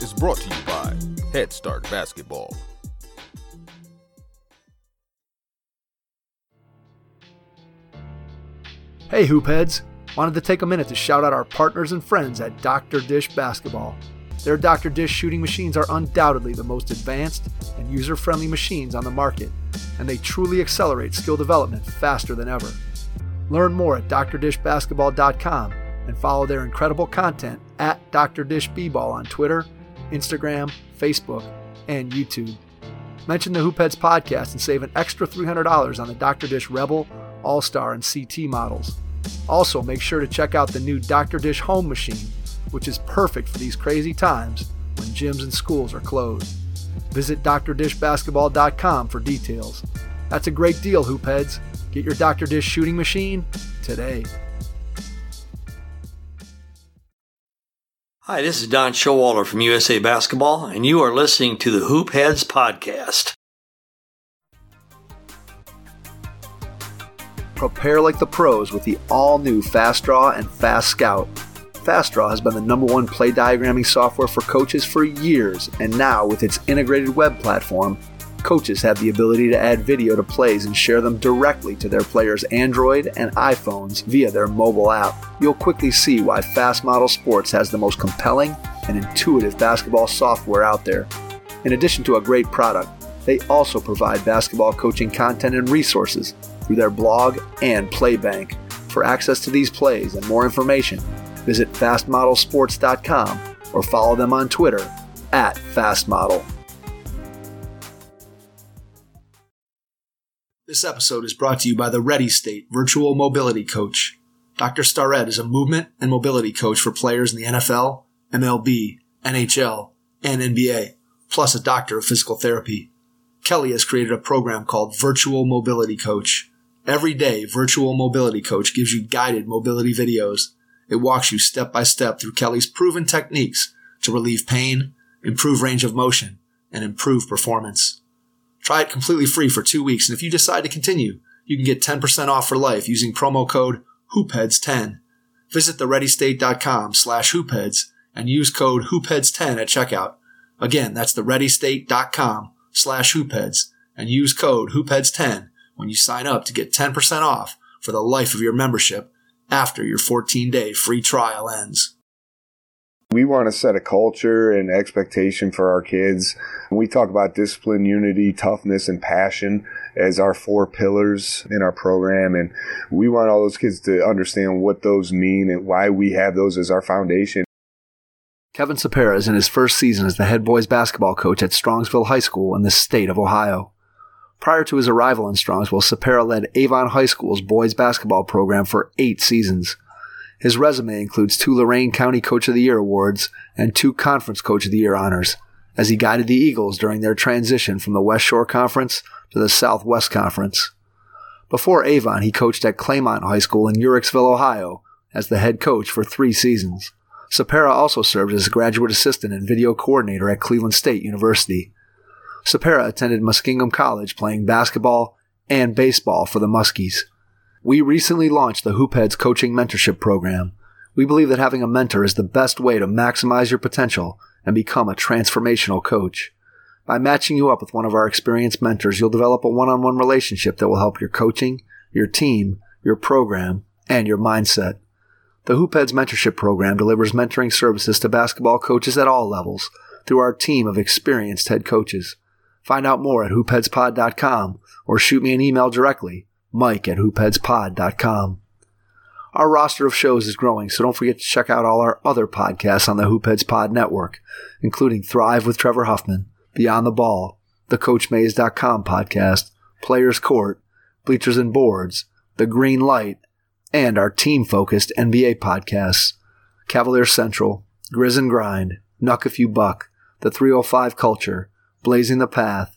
is brought to you by Head Start Basketball. Hey Hoopheads! Wanted to take a minute to shout out our partners and friends at Dr. Dish Basketball. Their Dr. Dish shooting machines are undoubtedly the most advanced and user-friendly machines on the market, and they truly accelerate skill development faster than ever. Learn more at drdishbasketball.com and follow their incredible content at Dr. Dish B-Ball on Twitter, Instagram, Facebook, and YouTube. Mention the Hoopheads podcast and save an extra $300 on the Dr. Dish Rebel, All-Star, and CT models. Also, make sure to check out the new Dr. Dish Home Machine, which is perfect for these crazy times when gyms and schools are closed. Visit drdishbasketball.com for details. That's a great deal, Hoopheads. Get your Dr. Dish shooting machine today. Hi, this is Don Showalter from USA Basketball, and you are listening to the Hoopheads podcast. Prepare like the pros with the all-new Fast Draw and Fast Scout. Fast Draw has been the #1 play diagramming software for coaches for years, and now with its integrated web platform, coaches have the ability to add video to plays and share them directly to their players' Android and iPhones via their mobile app. You'll quickly see why Fast Model Sports has the most compelling and intuitive basketball software out there. In addition to a great product, they also provide basketball coaching content and resources through their blog and play bank. For access to these plays and more information, visit fastmodelsports.com or follow them on Twitter at FastModel. This episode is brought to you by the Ready State Virtual Mobility Coach. Dr. Starrett is a movement and mobility coach for players in the NFL, MLB, NHL, and NBA, plus a doctor of physical therapy. Kelly has created a program called Virtual Mobility Coach. Every day, Virtual Mobility Coach gives you guided mobility videos. It walks you step by step through Kelly's proven techniques to relieve pain, improve range of motion, and improve performance. Try it completely free for 2 weeks, and if you decide to continue, you can get 10% off for life using promo code HoopHeads10. Visit thereadystate.com/hoopheads and use code HoopHeads10 at checkout. Again, that's thereadystate.com/hoopheads and use code HoopHeads10 when you sign up to get 10% off for the life of your membership after your 14-day free trial ends. We want to set a culture and expectation for our kids. We talk about discipline, unity, toughness, and passion as our 4 pillars in our program, and we want all those kids to understand what those mean and why we have those as our foundation. Kevin Cepera is in his first season as the head boys basketball coach at Strongsville High School in the state of Ohio. Prior to his arrival in Strongsville, Cepera led Avon High School's boys basketball program for 8 seasons. His resume includes 2 Lorain County Coach of the Year awards and 2 Conference Coach of the Year honors, as he guided the Eagles during their transition from the West Shore Conference to the Southwest Conference. Before Avon, he coached at Claymont High School in Uricksville, Ohio, as the head coach for 3 seasons. Cepera also served as graduate assistant and video coordinator at Cleveland State University. Cepera attended Muskingum College, playing basketball and baseball for the Muskies. We recently launched the Hoopheads Coaching Mentorship Program. We believe that having a mentor is the best way to maximize your potential and become a transformational coach. By matching you up with one of our experienced mentors, you'll develop a one-on-one relationship that will help your coaching, your team, your program, and your mindset. The Hoopheads Mentorship Program delivers mentoring services to basketball coaches at all levels through our team of experienced head coaches. Find out more at hoopheadspod.com or shoot me an email directly, mike@hoopheadspod.com. Our roster of shows is growing, so don't forget to check out all our other podcasts on the Hoopheads Pod Network, including Thrive with Trevor Huffman, Beyond the Ball, the CoachMaze.com podcast, Players Court, Bleachers and Boards, The Green Light, and our team-focused NBA podcasts, Cavalier Central, Grizz and Grind, Nuck If You Buck, The 305 Culture, Blazing the Path,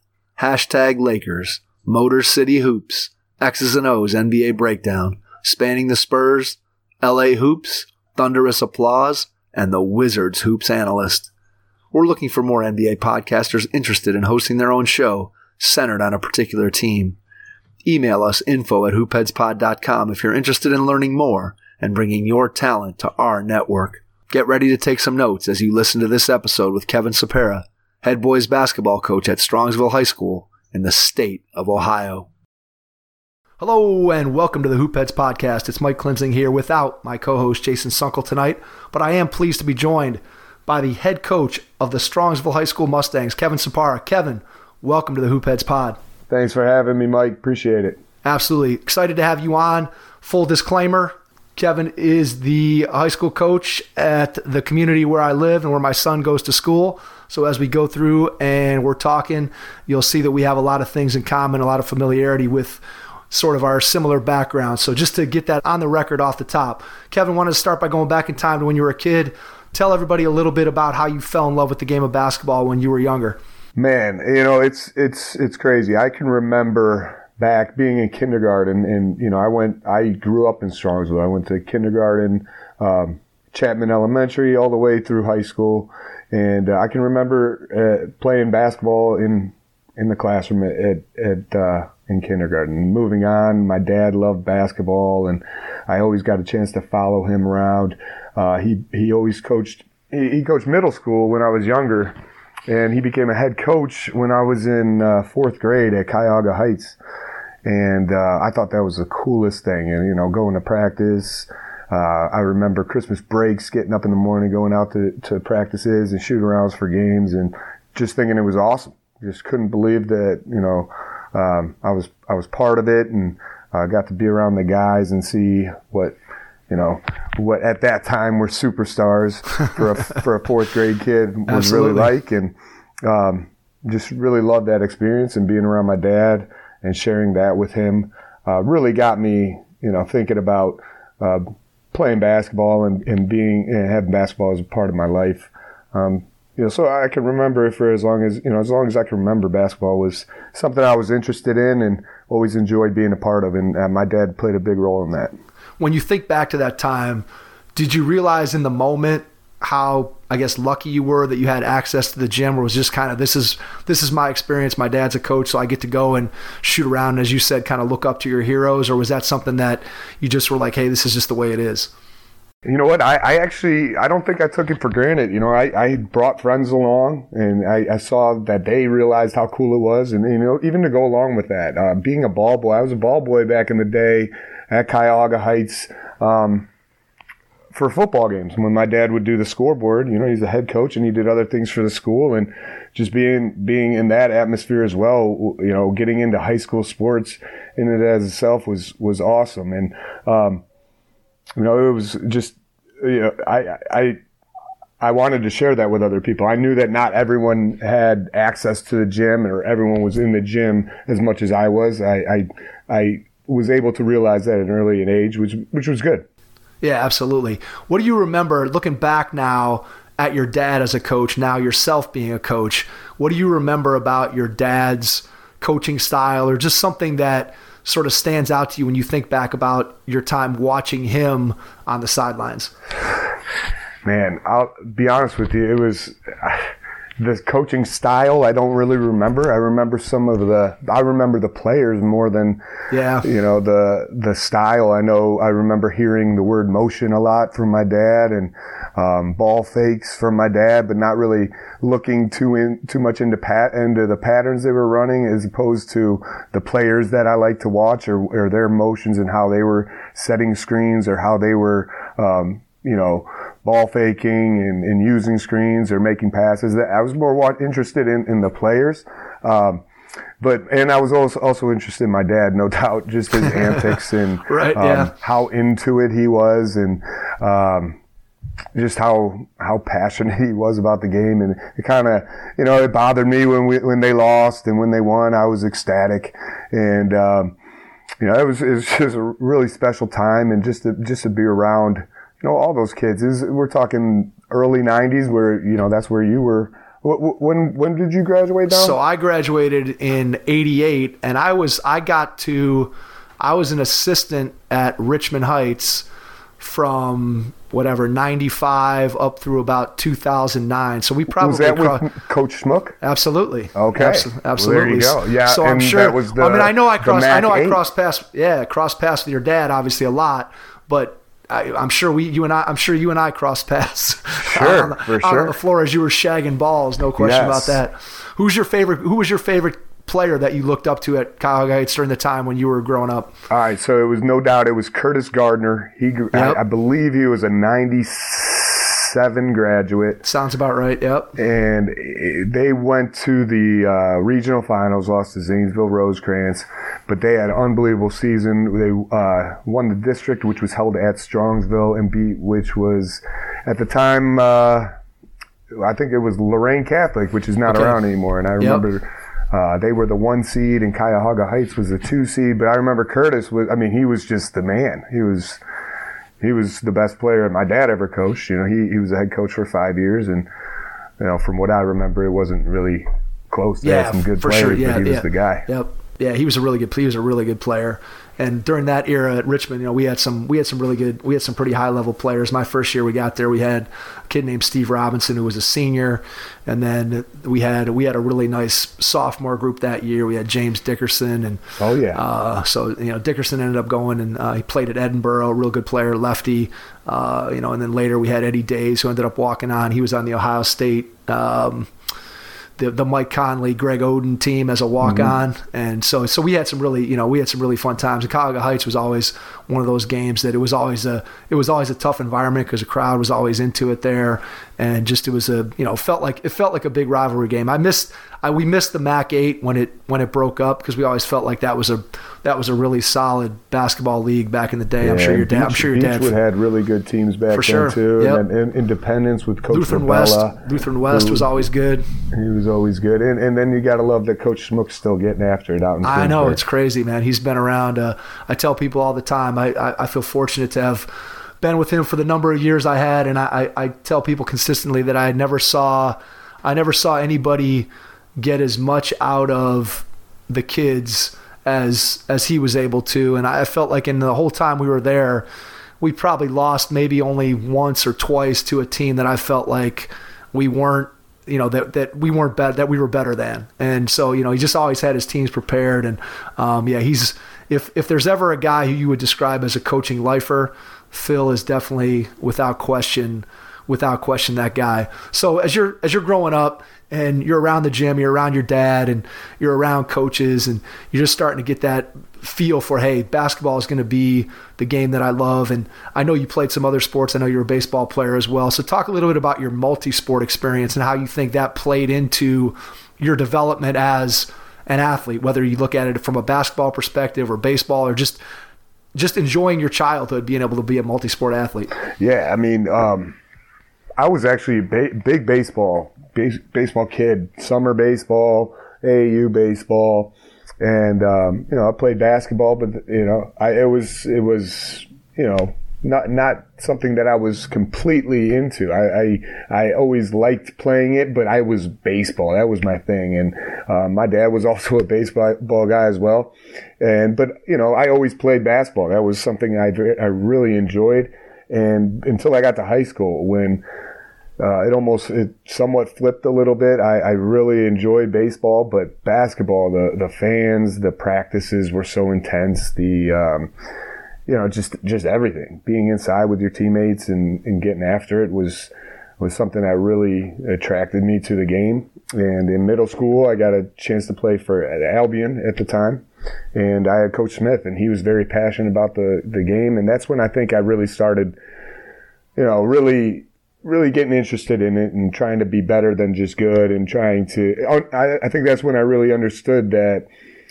#Lakers, Motor City Hoops, X's and O's NBA Breakdown, Spanning the Spurs, LA Hoops, Thunderous Applause, and the Wizards Hoops Analyst. We're looking for more NBA podcasters interested in hosting their own show centered on a particular team. Email us info@hoopheadspod.com if you're interested in learning more and bringing your talent to our network. Get ready to take some notes as you listen to this episode with Kevin Sapera, head boys basketball coach at Strongsville High School in the state of Ohio. Hello and welcome to the Hoopheads Podcast. It's Mike Klinzing here without my co-host Jason Sunkel tonight, but I am pleased to be joined by the head coach of the Strongsville High School Mustangs, Kevin Sapera. Kevin, welcome to the Hoopheads Pod. Thanks for having me, Mike. Appreciate it. Absolutely. Excited to have you on. Full disclaimer, Kevin is the high school coach at the community where I live and where my son goes to school. So as we go through and we're talking, you'll see that we have a lot of things in common, a lot of familiarity with sort of our similar backgrounds. So just to get that on the record off the top, Kevin, wanted to start by going back in time to when you were a kid. Tell everybody a little bit about how you fell in love with the game of basketball when you were younger. Man, it's crazy. I can remember back being in kindergarten, and I grew up in Strongsville. I went to kindergarten, Chapman Elementary, all the way through high school, and I can remember playing basketball in the classroom in kindergarten. Moving on, my dad loved basketball, and I always got a chance to follow him around. He always coached. He coached middle school when I was younger, and he became a head coach when I was in fourth grade at Cuyahoga Heights. And I thought that was the coolest thing. And, going to practice. I remember Christmas breaks, getting up in the morning, going out to practices and shoot arounds for games, and just thinking it was awesome. Just couldn't believe that, I was part of it, and got to be around the guys and see what at that time were superstars for a fourth grade kid was Absolutely. Really like, and just really loved that experience, and being around my dad and sharing that with him really got me, thinking about playing basketball and having basketball as a part of my life. So I can remember it for as long as I can remember, basketball was something I was interested in and always enjoyed being a part of, and my dad played a big role in that. When you think back to that time, did you realize in the moment how, I guess, lucky you were that you had access to the gym, or was just kind of, this is my experience, my dad's a coach, so I get to go and shoot around, and as you said, kind of look up to your heroes, or was that something that you just were like, hey, this is just the way it is? You know what? I don't think I took it for granted. I brought friends along, and I saw that they realized how cool it was, and even to go along with that, being a ball boy. I was a ball boy back in the day at Cuyahoga Heights. For football games, when my dad would do the scoreboard, he's the head coach and he did other things for the school, and just being in that atmosphere as well, getting into high school sports in it as itself was awesome. And, it was just, I wanted to share that with other people. I knew that not everyone had access to the gym, or everyone was in the gym as much as I was. I was able to realize that at an early age, which was good. Yeah, absolutely. What do you remember, looking back now at your dad as a coach, now yourself being a coach, what do you remember about your dad's coaching style, or just something that sort of stands out to you when you think back about your time watching him on the sidelines? Man, I'll be honest with you, it was the coaching style I don't really remember. I remember the players more than the style. I remember hearing the word motion a lot from my dad, and ball fakes from my dad, but not really looking too much into the patterns they were running, as opposed to the players that I like to watch, or their motions and how they were setting screens, or how they were ball faking and using screens or making passes. I was more interested in the players. And I was also interested in my dad, no doubt, just his antics and how into it he was, and just how passionate he was about the game. And it kind of, it bothered me when they lost, and when they won, I was ecstatic. And, it was just a really special time, and just to be around, all those kids. We're talking early 90s, where, that's where you were. When did you graduate, Don? So I graduated in 88, and I was an assistant at Richmond Heights from 95 up through about 2009. So we probably was that with Coach Schmuck? Absolutely. Okay. Absolutely. Well, there you go. Yeah. So I'm sure. That was I crossed paths with your dad obviously a lot, but I'm sure you and I crossed paths Sure, for sure. on the floor as you were shagging balls. No question about that. Who was your favorite player that you looked up to at Cuyahoga Heights during the time when you were growing up? All right, so it was no doubt it was Curtis Gardner. I believe he was a 97 graduate. Sounds about right, yep. And they went to the regional finals, lost to Zanesville Rosecrans, but they had an unbelievable season. They won the district, which was held at Strongsville, and beat, which was, at the time, I think it was Lorraine Catholic, which is not around anymore. And I remember they were the 1 seed, and Cuyahoga Heights was the 2 seed. But I remember Curtis he was just the man. He was the best player my dad ever coached. You know, he was a head coach for 5 years, and you know, from what I remember, it wasn't really close. They had some good players, but he was the guy. Yep. Yeah, he was a really good player. And during that era at Richmond, you know, we had some pretty high level players. My first year we got there, we had a kid named Steve Robinson who was a senior, and then we had a really nice sophomore group that year. We had James Dickerson, and so you know, Dickerson ended up going and he played at Edinburgh, real good player, lefty. You know, and then later we had Eddie Days who ended up walking on. He was on the Ohio State. The Mike Conley, Greg Oden team as a walk-on, and so we had some really fun times. And Cuyahoga Heights was always one of those games that it was always a tough environment because the crowd was always into it there, and just it felt like a big rivalry game. We missed the MAC 8 when it broke up because we always felt like that was a really solid basketball league back in the day. Yeah, I'm sure your dad Beechwood had really good teams back then too. Yep. And then Independence with Coach Lutheran Rabella. Lutheran West was always good. He was always good, and then you got to love that Coach Schmook's still getting after it out in Queensburg. I know, it's crazy, man. He's been around. I tell people all the time. I feel fortunate to have been with him for the number of years I had, and I tell people consistently that I never saw anybody get as much out of the kids as he was able to. And I felt like in the whole time we were there, we probably lost maybe only once or twice to a team that I felt like we weren't, you know, that we weren't bad, that we were better than. And so, you know, he just always had his teams prepared. And he's, if there's ever a guy who you would describe as a coaching lifer, Phil is definitely without question that guy. So as you're growing up and you're around the gym, you're around your dad and you're around coaches, and you're just starting to get that feel for, hey, basketball is going to be the game that I love. And I know you played some other sports. I know you're a baseball player as well. So talk a little bit about your multi-sport experience and how you think that played into your development as an athlete, whether you look at it from a basketball perspective or baseball, or just enjoying your childhood, being able to be a multi-sport athlete. Yeah, I mean, I was actually a big baseball kid, summer baseball, AAU baseball, and you know, I played basketball, but you know, it was you know, not something that I was completely into. I always liked playing it, but I was baseball. That was my thing, and my dad was also a baseball guy as well. But you know, I always played basketball. That was something I really enjoyed, and until I got to high school when. It somewhat flipped a little bit. I really enjoyed baseball, but basketball, the fans, the practices were so intense. You know, just everything. Being inside with your teammates and getting after it was something that really attracted me to the game. And in middle school, I got a chance to play for Albion at the time. And I had Coach Smith, and he was very passionate about the game. And that's when I think I really started, you know, really getting interested in it and trying to be better than just good, and trying to, I think that's when I really understood that,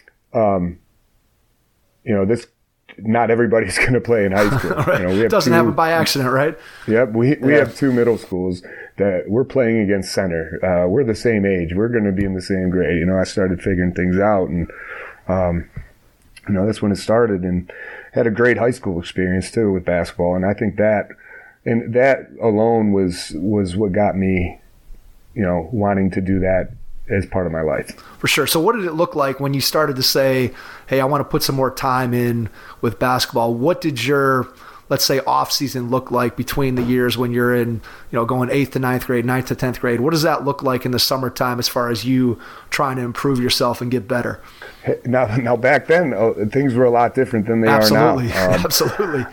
you know, not everybody's going to play in high school. Right. You know, it doesn't happen by accident, right? Yep. We have 2 middle schools that we're playing against center. We're the same age. We're going to be in the same grade. You know, I started figuring things out, and, you know, that's when it started, and had a great high school experience too with basketball. And I think that alone was what got me, you know, wanting to do that as part of my life. For sure. So what did it look like when you started to say, hey, I want to put some more time in with basketball? What did your let's say, off season look like between the years when you're in, going 8th to 9th grade, 9th to 10th grade? What does that look like in the summertime as far as you trying to improve yourself and get better? Now back then, things were a lot different than they are now. Absolutely.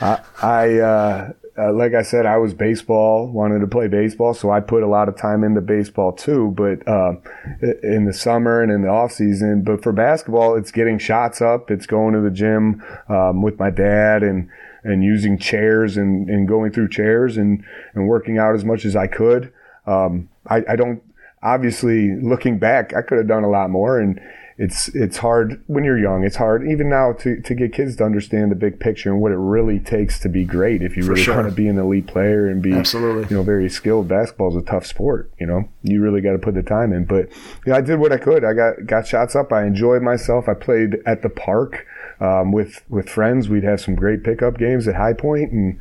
Like I said, I was wanted to play baseball, so I put a lot of time into baseball too, but in the summer and in the off season. But for basketball, it's getting shots up. It's going to the gym with my dad and using chairs and going through chairs and working out as much as I could. I don't, obviously, looking back, I could have done a lot more, and it's hard when you're young. It's hard even now to get kids to understand the big picture and what it really takes to be great. If you really want to be an elite player and be very skilled, basketball is a tough sport. You really got to put the time in. But I did what I could. I got shots up. I enjoyed myself. I played at the park with friends. We'd have some great pickup games at High Point, and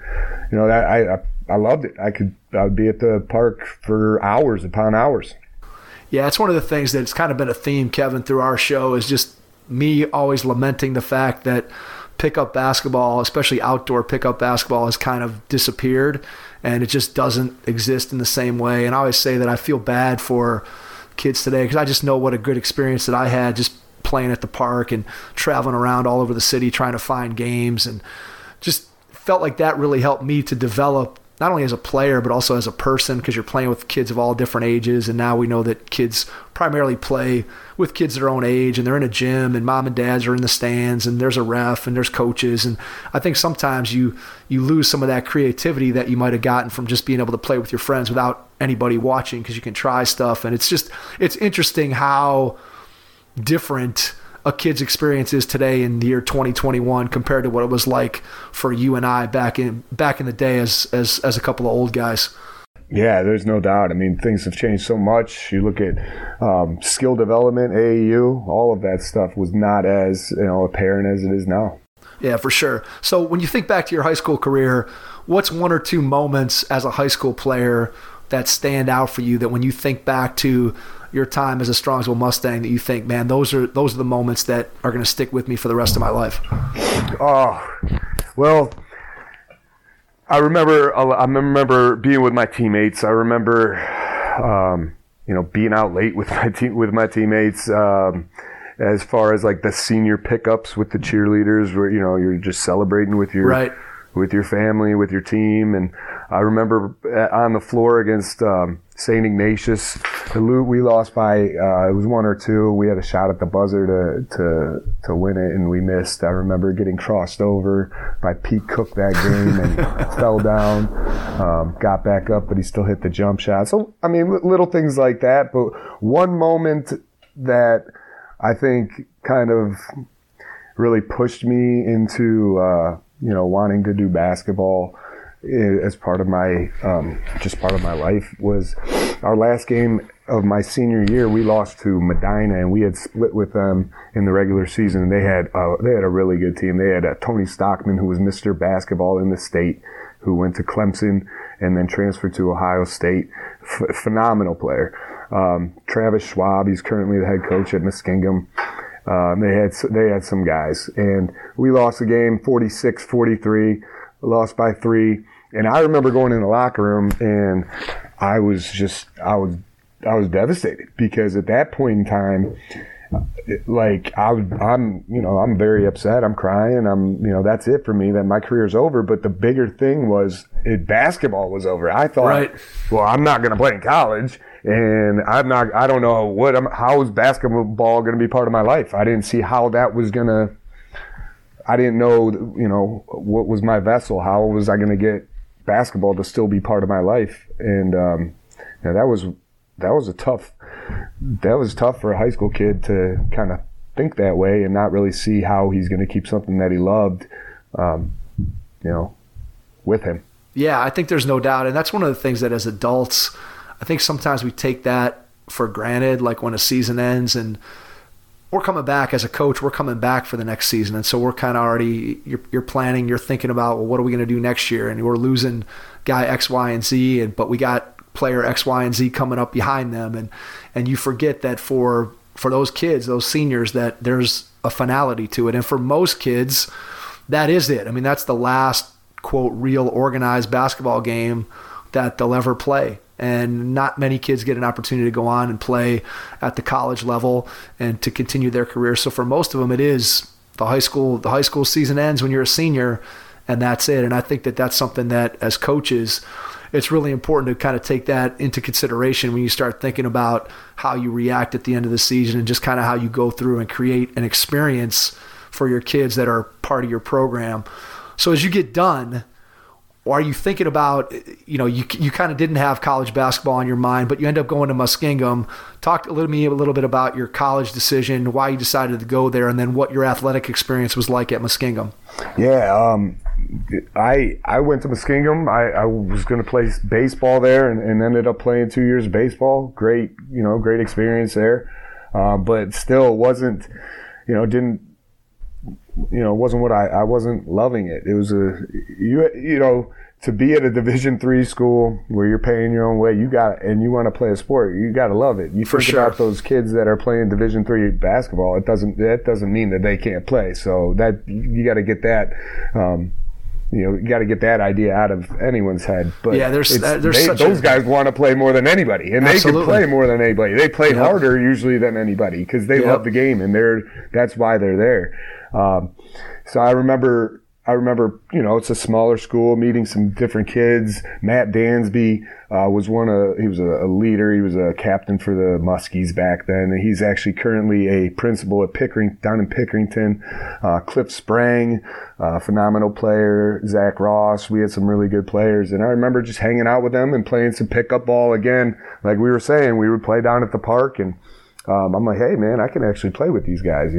I loved it. I would be at the park for hours upon hours. Yeah, it's one of the things that's kind of been a theme, Kevin, through our show, is just me always lamenting the fact that pickup basketball, especially outdoor pickup basketball, has kind of disappeared, and it just doesn't exist in the same way. And I always say that I feel bad for kids today because I just know what a good experience that I had just playing at the park and traveling around all over the city trying to find games, and just felt like that really helped me to develop not only as a player, but also as a person, because you're playing with kids of all different ages. And now we know that kids primarily play with kids their own age, and they're in a gym, and mom and dads are in the stands, and there's a ref, and there's coaches. And I think sometimes you lose some of that creativity that you might have gotten from just being able to play with your friends without anybody watching, because you can try stuff. And it's interesting how different a kid's experience is today in the year 2021 compared to what it was like for you and I back in the day as a couple of old guys. Yeah, there's no doubt. I mean, things have changed so much. You look at skill development, AAU, all of that stuff was not as apparent as it is now. Yeah, for sure. So when you think back to your high school career, what's one or two moments as a high school player that stand out for you, that when you think back to your time as a Strongsville Mustang, that you think, man, those are the moments that are going to stick with me for the rest of my life? Oh, well, I remember being with my teammates. I remember, being out late with my teammates. As far as like the senior pickups with the cheerleaders, where you're just celebrating with your with your family, with your team. And I remember on the floor against St. Ignatius, we lost by it was 1 or 2. We had a shot at the buzzer to win it, and we missed. I remember getting crossed over by Pete Cook that game and fell down, got back up, but he still hit the jump shot. So I mean, little things like that. But one moment that I think kind of really pushed me into wanting to do basketball as part of my life was our last game of my senior year. We lost to Medina, and we had split with them in the regular season. They had a really good team. They had Tony Stockman, who was Mr. Basketball in the state, who went to Clemson and then transferred to Ohio State. Phenomenal player. Travis Schwab, he's currently the head coach at Muskingum. They had some guys, and we lost the game 46-43, lost by 3. And I remember going in the locker room, and I was devastated, because at that point in time, I'm very upset. I'm crying. That's it for me. That my career's over. But the bigger thing was basketball was over. I thought, well, I'm not going to play in college, and I don't know how is basketball going to be part of my life. I didn't see how that was going to. I didn't know, what was my vessel. How was I going to get basketball to still be part of my life? And that was tough for a high school kid to kind of think that way and not really see how he's going to keep something that he loved, with him. Yeah, I think there's no doubt. And that's one of the things that as adults, I think sometimes we take that for granted, like when a season ends and we're coming back as a coach, we're coming back for the next season. And so we're kind of already, you're planning, you're thinking about, well, what are we going to do next year? And we're losing guy X, Y, and Z, but we got player X, Y, and Z coming up behind them. And you forget that for those kids, those seniors, that there's a finality to it. And for most kids, that is it. I mean, that's the last quote, real organized basketball game that they'll ever play. And not many kids get an opportunity to go on and play at the college level and to continue their career. So for most of them, it is the high school season ends when you're a senior, and that's it. And I think that that's something that as coaches, it's really important to kind of take that into consideration when you start thinking about how you react at the end of the season and just kind of how you go through and create an experience for your kids that are part of your program. So as you get done, or are you thinking about, you kind of didn't have college basketball on your mind, but you end up going to Muskingum. Talk to me a little bit about your college decision, why you decided to go there, and then what your athletic experience was like at Muskingum. Yeah, I went to Muskingum. I was going to play baseball there and ended up playing 2 years of baseball. Great experience there. But still wasn't, wasn't what I wasn't loving it. It was to be at a Division III school where you're paying your own way, and you want to play a sport, you got to love it. You think about those kids that are playing Division III basketball. That doesn't mean that they can't play. So that you got to get that. You got to get that idea out of anyone's head. But yeah, those guys want to play more than anybody, and Absolutely. They can play more than anybody. They play harder usually than anybody because they love the game, and that's why they're there. So I remember, it's a smaller school, meeting some different kids. Matt Dansby he was a leader. He was a captain for the Muskies back then. And he's actually currently a principal at down in Pickerington. Cliff Sprang, phenomenal player. Zach Ross. We had some really good players. And I remember just hanging out with them and playing some pickup ball again. Like we were saying, we would play down at the park. And I'm like, hey, man, I can actually play with these guys,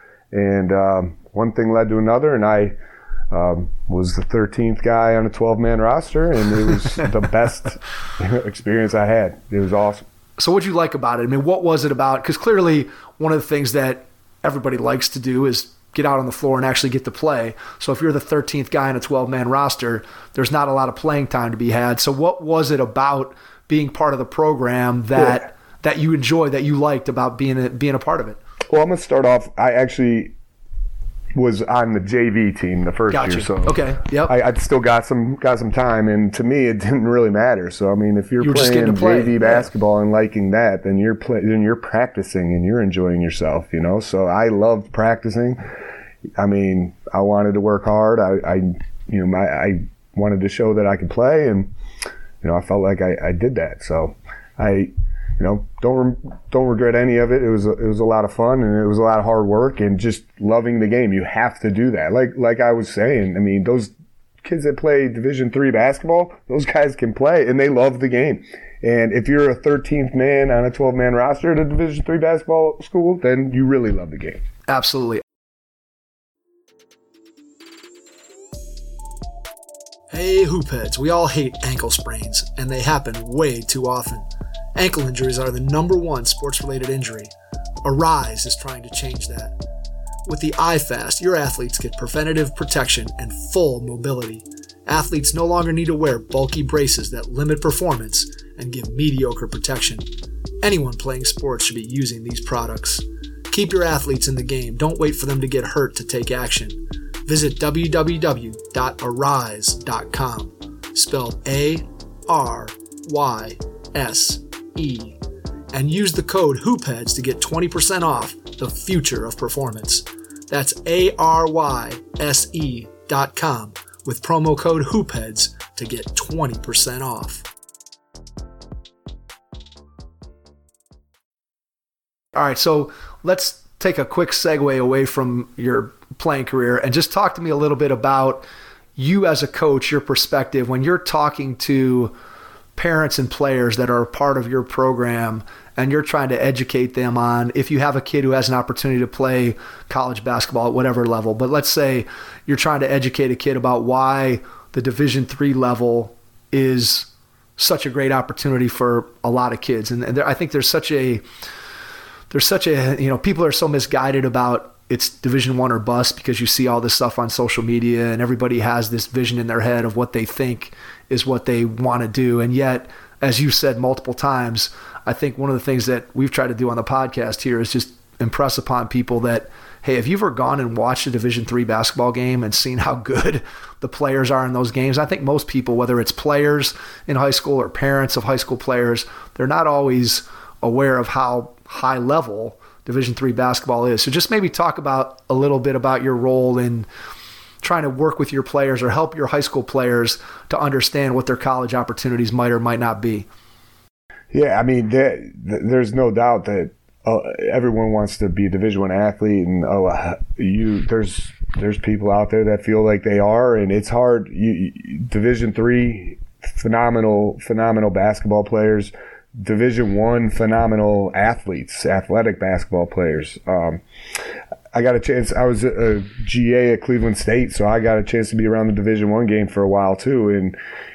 And one thing led to another, and I was the 13th guy on a 12-man roster, and it was the best experience I had. It was awesome. So what'd you like about it? I mean, what was it about? Because clearly one of the things that everybody likes to do is get out on the floor and actually get to play. So if you're the 13th guy on a 12-man roster, there's not a lot of playing time to be had. So what was it about being part of the program that you enjoyed, that you liked about being a part of it? Well, I'm going to start off. I actually was on the JV team the first year, so okay, yep. I'd still got some time, and to me, it didn't really matter. So I mean, if you're playing JV basketball and liking that, then you're practicing and you're enjoying yourself, So I loved practicing. I mean, I wanted to work hard. I wanted to show that I could play, and I felt like I did that. So I. Don't regret any of it. It was a lot of fun, and it was a lot of hard work and just loving the game. You have to do that. Like I was saying, I mean, those kids that play Division III basketball, those guys can play, and they love the game. And if you're a 13th man on a 12-man roster at a Division III basketball school, then you really love the game. Absolutely. Hey, hoopheads, we all hate ankle sprains, and they happen way too often. Ankle injuries are the #1 sports-related injury. Arise is trying to change that. With the iFast, your athletes get preventative protection and full mobility. Athletes no longer need to wear bulky braces that limit performance and give mediocre protection. Anyone playing sports should be using these products. Keep your athletes in the game. Don't wait for them to get hurt to take action. Visit www.arise.com, spelled ARYSE, and use the code HoopHeads to get 20% off the future of performance. That's ARYSE.com with promo code HoopHeads to get 20% off. All right, so let's take a quick segue away from your playing career and just talk to me a little bit about you as a coach, your perspective when you're talking to parents and players that are a part of your program and you're trying to educate them on, if you have a kid who has an opportunity to play college basketball at whatever level, but let's say you're trying to educate a kid about why the Division III level is such a great opportunity for a lot of kids. And I think there's such a, people are so misguided about it's Division I or bust because you see all this stuff on social media and everybody has this vision in their head of what they think is what they want to do. And yet, as you said multiple times, I think one of the things that we've tried to do on the podcast here is just impress upon people that, hey, have you ever gone and watched a Division III basketball game and seen how good the players are in those games? I think most people, whether it's players in high school or parents of high school players, they're not always aware of how high level Division III basketball is. So just maybe talk about a little bit about your role in trying to work with your players or help your high school players to understand what their college opportunities might or might not be. Yeah, I mean, there's no doubt that everyone wants to be a Division I athlete, and there's people out there that feel like they are, and it's hard. Division III, phenomenal basketball players. Division I, phenomenal athletes, athletic basketball players. I got a chance. I was a GA at Cleveland State, so I got a chance to be around the Division I game for a while too, and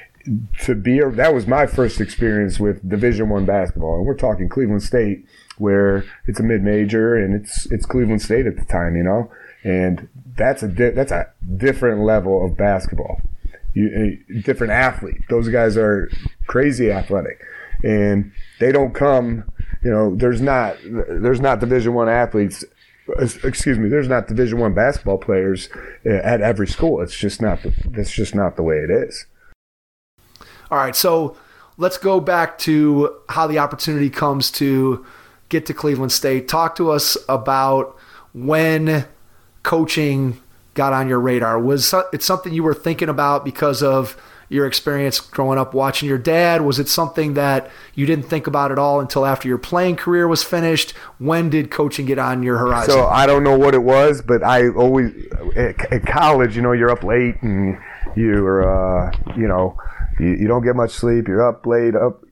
that was my first experience with Division I basketball. And we're talking Cleveland State, where it's a mid-major, and it's Cleveland State at the time, and that's a different level of basketball. Different athlete. Those guys are crazy athletic, and they don't come. There's not Division I athletes. Excuse me. There's not Division I basketball players at every school. It's just not. That's just not the way it is. All right, so let's go back to how the opportunity comes to get to Cleveland State. Talk to us about when coaching got on your radar. Was it something you were thinking about because of your experience growing up watching your dad? Was it something that you didn't think about at all until after your playing career was finished? When did coaching get on your horizon? So I don't know what it was, but I always at college, you're up late and you're you don't get much sleep. You're up late,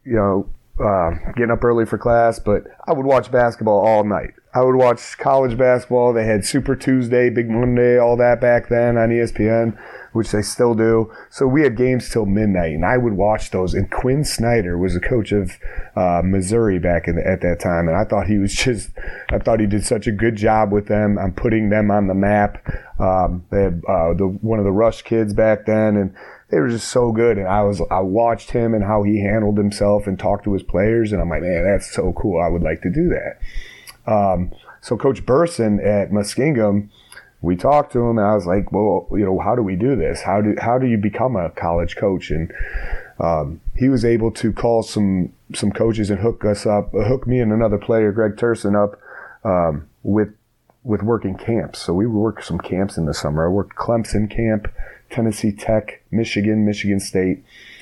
getting up early for class. But I would watch basketball all night. I would watch college basketball. They had Super Tuesday, Big Monday, all that back then on ESPN, which they still do. So we had games till midnight, and I would watch those. And Quinn Snyder was a coach of Missouri back at that time, and I thought he did such a good job with them on putting them on the map. They had one of the Rush kids back then, and they were just so good. And I watched him and how he handled himself and talked to his players, and I'm like, man, that's so cool. I would like to do that. So Coach Burson at Muskingum, we talked to him, and I was like, well, how do we do this? How do you become a college coach? And he was able to call some coaches and hook me and another player, Greg Turson, up with working camps. So we worked some camps in the summer. I worked Clemson camp, Tennessee Tech, Michigan State.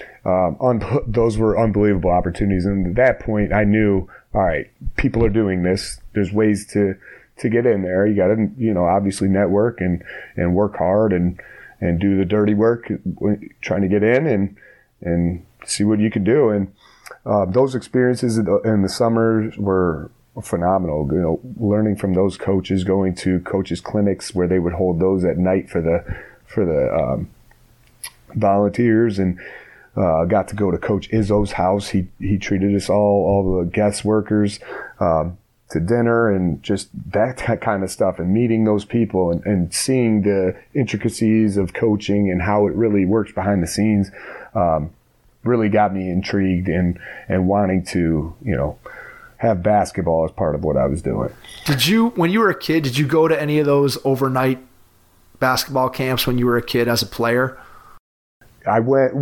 Those were unbelievable opportunities. And at that point, I knew, all right, people are doing this. There's ways to get in there. You got to, obviously network and work hard and do the dirty work, trying to get in and see what you can do. And those experiences in the summers were phenomenal. Learning from those coaches, going to coaches' clinics where they would hold those at night for the volunteers, and got to go to Coach Izzo's house. He treated us all the guest workers, to dinner, and just that kind of stuff, and meeting those people and seeing the intricacies of coaching and how it really works behind the scenes, really got me intrigued and wanting to, have basketball as part of what I was doing. When you were a kid, did you go to any of those overnight basketball camps when you were a kid as a player? I went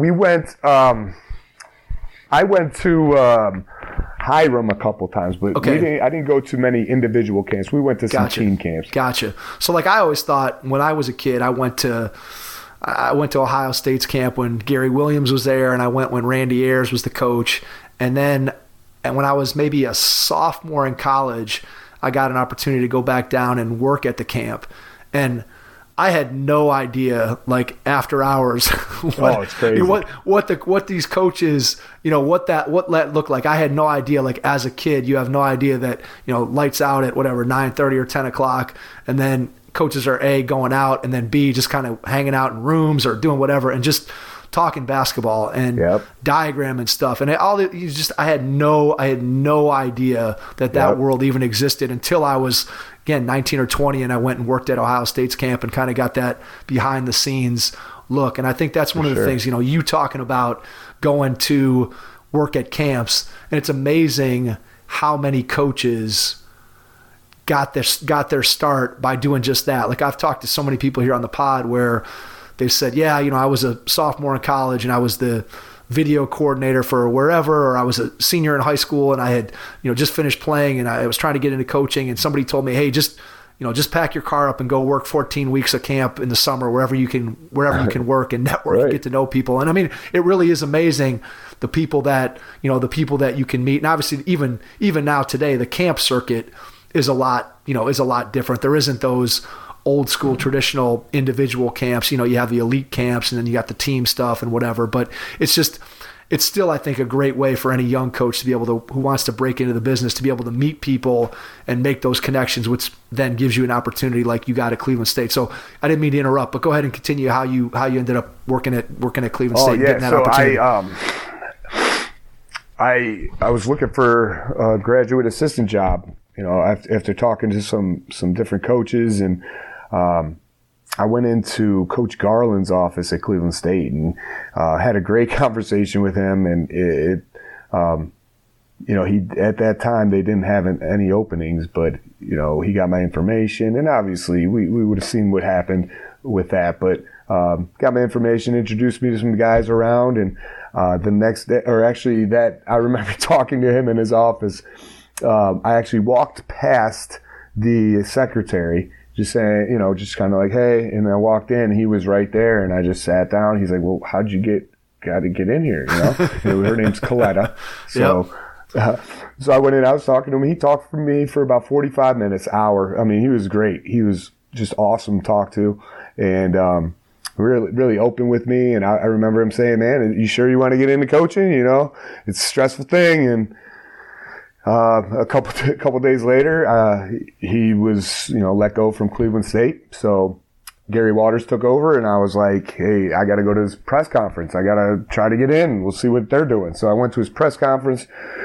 to Hiram a couple times, but I didn't go to many individual camps. We went to some team camps. Gotcha. So I always thought when I was a kid, I went to Ohio State's camp when Gary Williams was there, and I went when Randy Ayers was the coach. And when I was maybe a sophomore in college, I got an opportunity to go back down and work at the camp. And I had no idea, after hours, it's crazy. What these coaches, what that looked like. I had no idea. As a kid, you have no idea that lights out at 9:30 or 10 o'clock, and then coaches are A, going out, and then B, just kind of hanging out in rooms or doing whatever, and just talking basketball and diagram and stuff. And I had no idea that world even existed until I was, again, 19 or 20, and I went and worked at Ohio State's camp and kind of got that behind the scenes look. And I think that's one of the things, you talking about going to work at camps, and it's amazing how many coaches got their start by doing just that. Like I've talked to so many people here on the pod where they've said, yeah, I was a sophomore in college and I was the video coordinator for wherever, or I was a senior in high school and I had, just finished playing and I was trying to get into coaching, and somebody told me, hey, just pack your car up and go work 14 weeks of camp in the summer, wherever you can work and network and get to know people. And I mean, it really is amazing the people that you can meet. And obviously even now today, the camp circuit is a lot different. There isn't those old school traditional individual camps. You have the elite camps and then you got the team stuff and whatever, but it's still, I think, a great way for any young coach to be able to, who wants to break into the business, to be able to meet people and make those connections, which then gives you an opportunity like you got at Cleveland State. So I didn't mean to interrupt, but go ahead and continue how you ended up working at Cleveland State. Yeah. Getting that So opportunity. I was looking for a graduate assistant job, after talking to some different coaches, and I went into Coach Garland's office at Cleveland State and had a great conversation with him. And he at that time they didn't have any openings, but he got my information, and obviously we would have seen what happened with that. But got my information, introduced me to some guys around, and the next day, or actually that I remember talking to him in his office. I actually walked past the secretary, just saying, just kind of like, hey, and I walked in, he was right there, and I just sat down. He's like, well, how'd you got to get in here? Her name's Coletta. So, so I went in, I was talking to him. He talked for me for about 45 minutes, hour. I mean, he was great. He was just awesome to talk to, and really, really open with me. And I remember him saying, man, are you sure you want to get into coaching? It's a stressful thing. And a couple days later, he was, let go from Cleveland State. So Gary Waters took over, and I was like, hey, I got to go to his press conference. I got to try to get in. We'll see what they're doing. So I went to his press conference,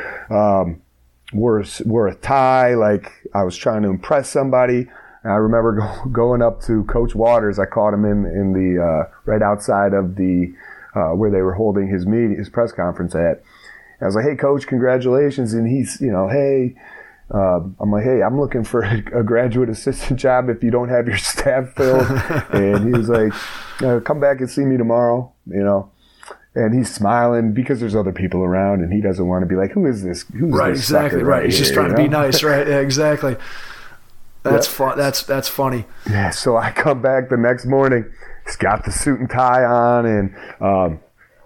wore a tie, like I was trying to impress somebody. And I remember going up to Coach Waters. I caught him in the right outside of the where they were holding his press conference at. I was like, hey, Coach, congratulations. And he's, hey, I'm like, hey, I'm looking for a graduate assistant job if you don't have your staff filled. And he was like, come back and see me tomorrow, And he's smiling because there's other people around, and he doesn't want to be like, who is this? Who's right, this exactly, sucker right. He's just trying to be nice, right? Yeah, exactly. That's fun. That's funny. Yeah, so I come back the next morning. He's got the suit and tie on, and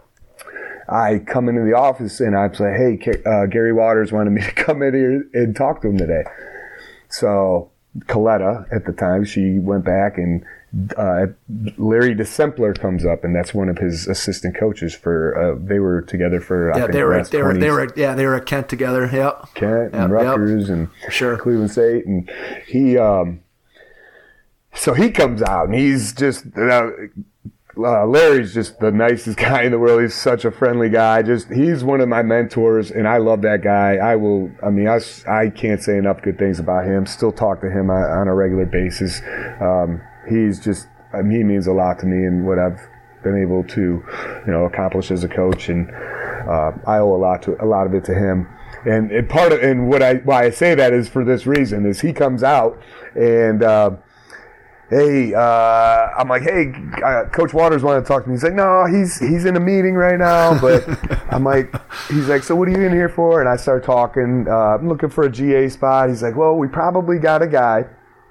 I come into the office and I say, hey, Gary Waters wanted me to come in here and talk to him today. So Coletta, at the time, she went back, and Larry DeSempler comes up, and that's one of his assistant coaches for. They were together for they were at Kent together. Yep. Kent and Rutgers and Cleveland State, and he. So he comes out, and he's just. Larry's just the nicest guy in the world. He's such a friendly guy. He's one of my mentors, and I love that guy. I can't say enough good things about him. Still talk to him on a regular basis. He means a lot to me and what I've been able to, accomplish as a coach. And I owe a lot of it to him. And why I say that is for this reason: is he comes out and. Hey, I'm like, hey, Coach Waters wanted to talk to me. He's like, no, he's in a meeting right now. But I'm like, he's like, so what are you in here for? And I start talking. I'm looking for a GA spot. He's like, well, we probably got a guy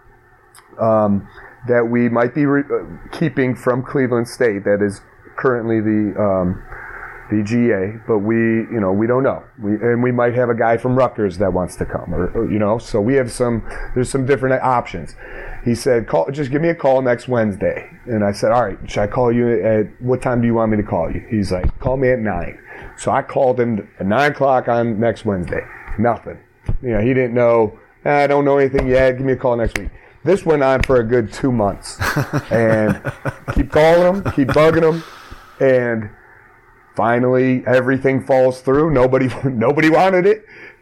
that we might be keeping from Cleveland State that is currently the GA, but we don't know. We might have a guy from Rutgers that wants to come, or so we have there's some different options. He said, just give me a call next Wednesday. And I said, all right, should I call you at what time do you want me to call you? He's like, call me at 9. So I called him at 9 o'clock on next Wednesday. Nothing. He didn't know. I don't know anything yet. Give me a call next week. This went on for a good 2 months. And keep calling him, keep bugging him. And finally, everything falls through. Nobody wanted it.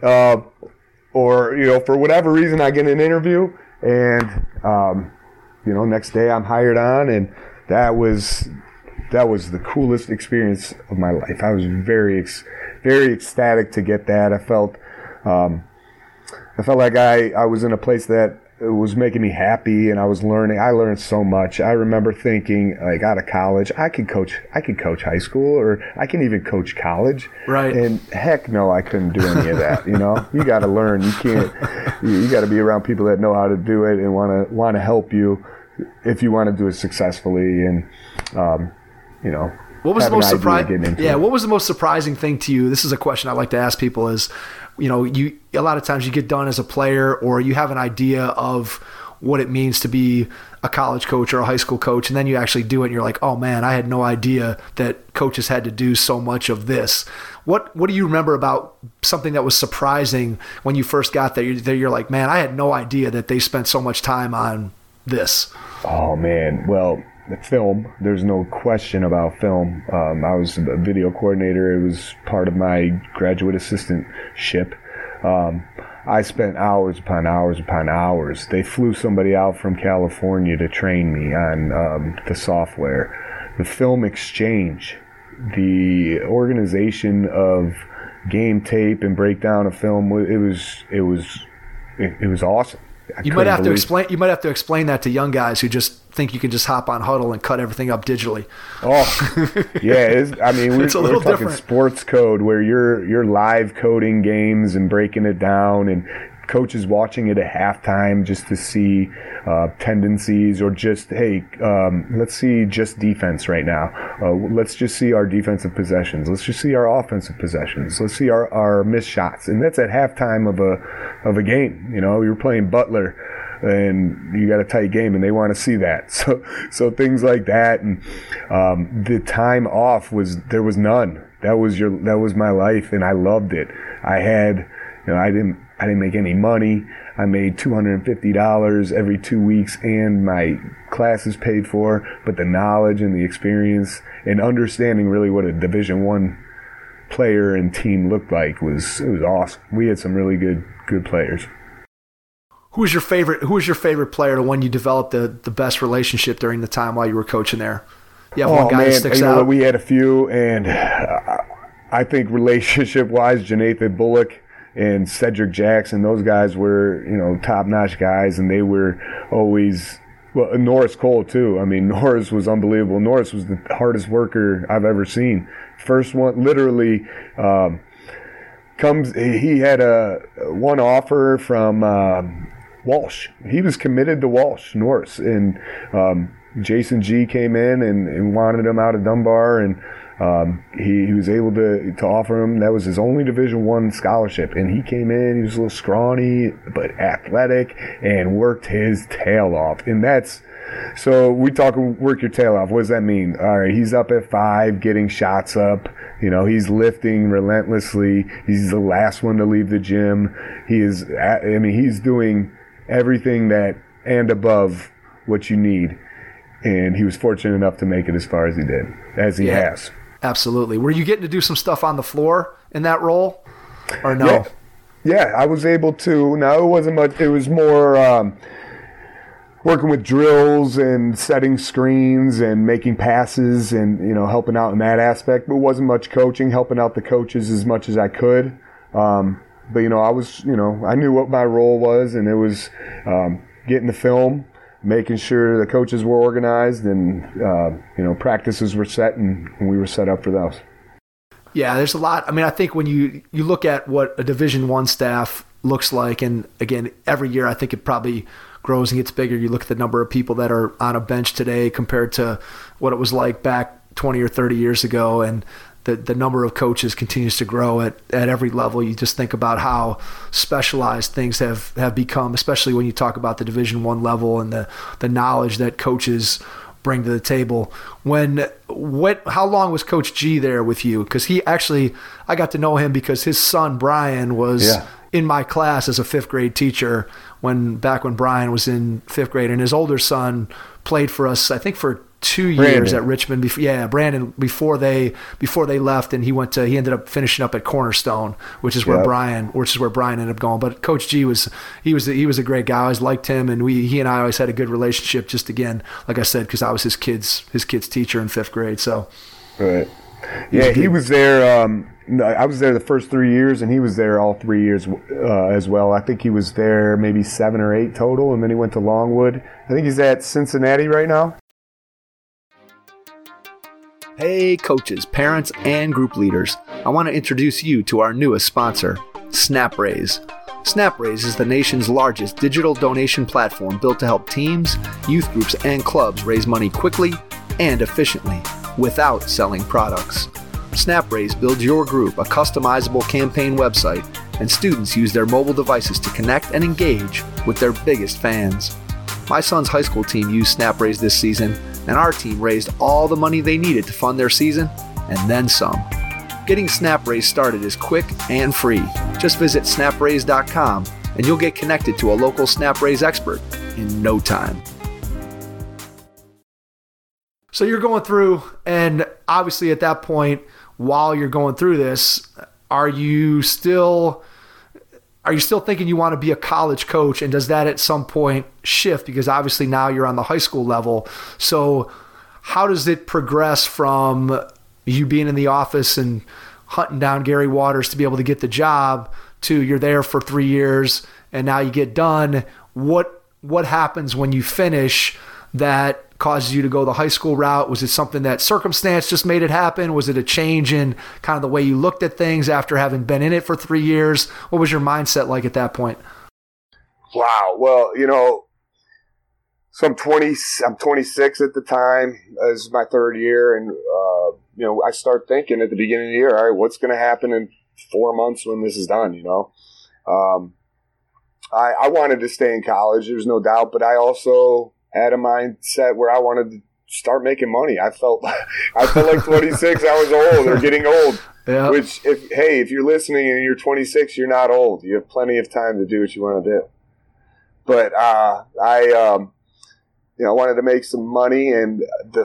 Or, for whatever reason, I get an interview. And, next day I'm hired on, and that was the coolest experience of my life. I was very, very ecstatic to get that. I felt, I felt like I was in a place that was making me happy, and I was learning. I learned so much. I remember thinking, like, out of college, I could coach high school, or I can even coach college. Right. And heck no, I couldn't do any of that. You know, you got to learn. You can't. You got to be around people that know how to do it and want to help you if you want to do it successfully. And you know. What was the most surprising? Yeah, what was the most surprising thing to you? This is a question I like to ask people: is, you know, a lot of times you get done as a player, or you have an idea of what it means to be a college coach or a high school coach, and then you actually do it, and you're like, oh man, I had no idea that coaches had to do so much of this. What do you remember about something that was surprising when you first got there? You're like, man, I had no idea that they spent so much time on this. Oh man, well. The film, there's no question about film. I was a video coordinator. It was part of my graduate assistantship. I spent hours upon hours upon hours. They flew somebody out from California to train me on the software. The film exchange, the organization of game tape and breakdown of film, it was awesome. You might have to explain that to young guys who just think you can just hop on Huddle and cut everything up digitally. Oh, yeah. We're talking different. Sports code where you're live coding games and breaking it down, and coaches watching it at halftime just to see tendencies, or just, hey, let's see just defense right now. Let's just see our defensive possessions. Let's just see our offensive possessions. Let's see our missed shots. And that's at halftime of a game. You know, you're playing Butler and you got a tight game, and they want to see that. So things like that. And the time off there was none. That was my life, and I loved it. I didn't make any money. I made $250 every 2 weeks, and my classes paid for. But the knowledge and the experience and understanding really what a Division I player and team looked like was awesome. We had some really good players. Who was your favorite player, the one you developed the best relationship during the time while you were coaching there? You have one guy that sticks out? We had a few, and I think relationship-wise, Janathan Bullock and Cedric Jackson, those guys were, top-notch guys, and they were always, Norris Cole too. I mean, Norris was unbelievable. Norris was the hardest worker I've ever seen. First one, literally, he had one offer from Walsh. He was committed to Walsh, Norris, and Jason G came in and wanted him out of Dunbar, and he was able to offer him. That was his only Division I scholarship, and he came in. He was a little scrawny but athletic and worked his tail off. And so we talk work your tail off. What does that mean? All right, he's up at 5 getting shots up. He's lifting relentlessly. He's the last one to leave the gym. He's doing everything that and above what you need. And he was fortunate enough to make it as far as he did, as he has. Absolutely. Were you getting to do some stuff on the floor in that role, or no? Yeah, I was able to. Now, it wasn't much. It was more working with drills and setting screens and making passes and, helping out in that aspect. But it wasn't much coaching, helping out the coaches as much as I could. But, I was, I knew what my role was, and it was getting the film, making sure the coaches were organized, and practices were set, and we were set up for those. Yeah, there's a lot. I mean, I think when you look at what a Division I staff looks like, and again, every year I think it probably grows and gets bigger. You look at the number of people that are on a bench today compared to what it was like back 20 or 30 years ago, and the number of coaches continues to grow at every level. You just think about how specialized things have become, especially when you talk about the Division I level and the knowledge that coaches bring to the table. How long was Coach G there with you? Because I got to know him because his son Brian was in my class as a 5th grade teacher back when Brian was in 5th grade, and his older son played for us, I think, for 2 years at Richmond. Brandon, before they left, and he ended up finishing up at Cornerstone, which is where Brian ended up going. But Coach G was a great guy. I always liked him, and he and I always had a good relationship. Just again, like I said, because I was his kid's teacher in 5th grade. So, right. Yeah, he was there. I was there the first 3 years, and he was there all 3 years as well. I think he was there maybe 7 or 8 total, and then he went to Longwood. I think he's at Cincinnati right now. Hey coaches, parents, and group leaders. I want to introduce you to our newest sponsor, SnapRaise. SnapRaise is the nation's largest digital donation platform built to help teams, youth groups, and clubs raise money quickly and efficiently without selling products. SnapRaise builds your group a customizable campaign website, and students use their mobile devices to connect and engage with their biggest fans. My son's high school team used SnapRaise this season, and our team raised all the money they needed to fund their season, and then some. Getting SnapRaise started is quick and free. Just visit snapraise.com and you'll get connected to a local SnapRaise expert in no time. So you're going through, and obviously at that point, while you're going through this, are you still thinking you want to be a college coach, and does that at some point shift? Because obviously now you're on the high school level. So how does it progress from you being in the office and hunting down Gary Waters to be able to get the job to you're there for 3 years and now you get done? What happens when you finish that causes you to go the high school route? Was it something that circumstance just made it happen? Was it a change in kind of the way you looked at things after having been in it for 3 years? What was your mindset like at that point? Wow. Well, so I'm 26 at the time. This is my third year. And, I start thinking at the beginning of the year, all right, what's going to happen in 4 months when this is done? I wanted to stay in college. There's no doubt, but I also had a mindset where I wanted to start making money. I felt like 26, I was old or getting old. Yeah. Which, if you're listening and you're 26, you're not old. You have plenty of time to do what you want to do. But I wanted to make some money, and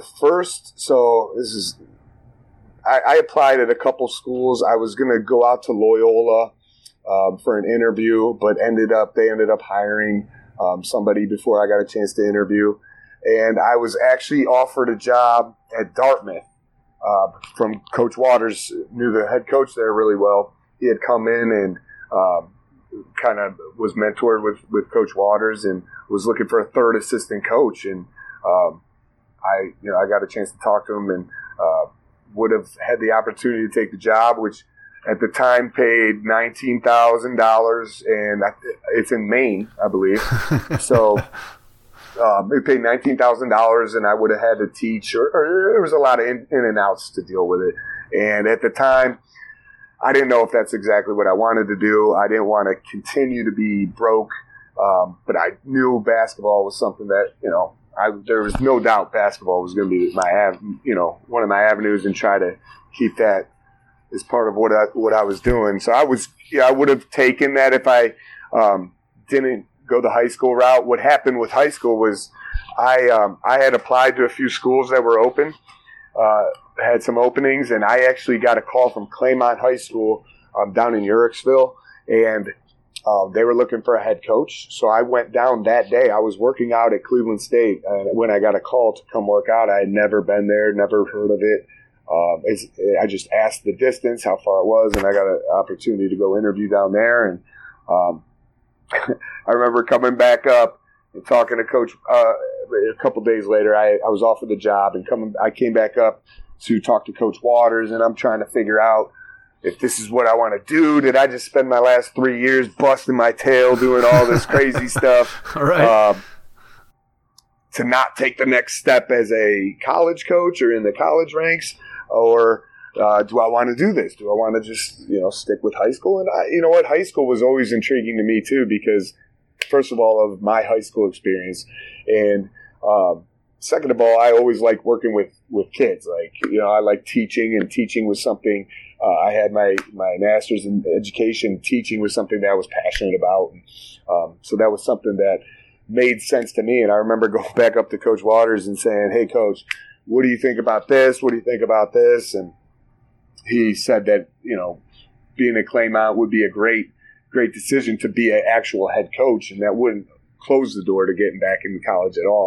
I applied at a couple schools. I was going to go out to Loyola for an interview, but they ended up hiring somebody before I got a chance to interview. And I was actually offered a job at Dartmouth from Coach Waters. Knew the head coach there really well. He had come in and kind of was mentored with Coach Waters and was looking for a third assistant coach. And I got a chance to talk to him and would have had the opportunity to take the job, which at the time paid $19,000, and it's in Maine, I believe. So it paid $19,000, and I would have had to teach, or there was a lot of in and outs to deal with it. And at the time, I didn't know if that's exactly what I wanted to do. I didn't want to continue to be broke, but I knew basketball was something that, there was no doubt basketball was going to be one of my avenues, and try to keep that as part of what I was doing. So I would have taken that if I didn't go the high school route. What happened with high school was I had applied to a few schools that were open, had some openings, and I actually got a call from Claymont High School down in Uhrichsville, and they were looking for a head coach. So I went down that day. I was working out at Cleveland State, and when I got a call to come work out, I had never been there, never heard of it. I just asked the distance, how far it was, and I got an opportunity to go interview down there. And I remember coming back up and talking to Coach a couple days later. I was offered the job, and I came back up to talk to Coach Waters, and I'm trying to figure out if this is what I want to do. Did I just spend my last 3 years busting my tail doing all this crazy stuff? All right. To not take the next step as a college coach or in the college ranks? Or do I want to do this? Do I want to just, stick with high school? And high school was always intriguing to me too, because first of all, of my high school experience, and second of all, I always liked working with kids. I like teaching, and teaching was something. I had my master's in education. Teaching was something that I was passionate about, and so that was something that made sense to me. And I remember going back up to Coach Waters and saying, "Hey, Coach, what do you think about this? What do you think about this?" And he said that, being at Claymont would be a great decision to be an actual head coach, and that wouldn't close the door to getting back into college at all.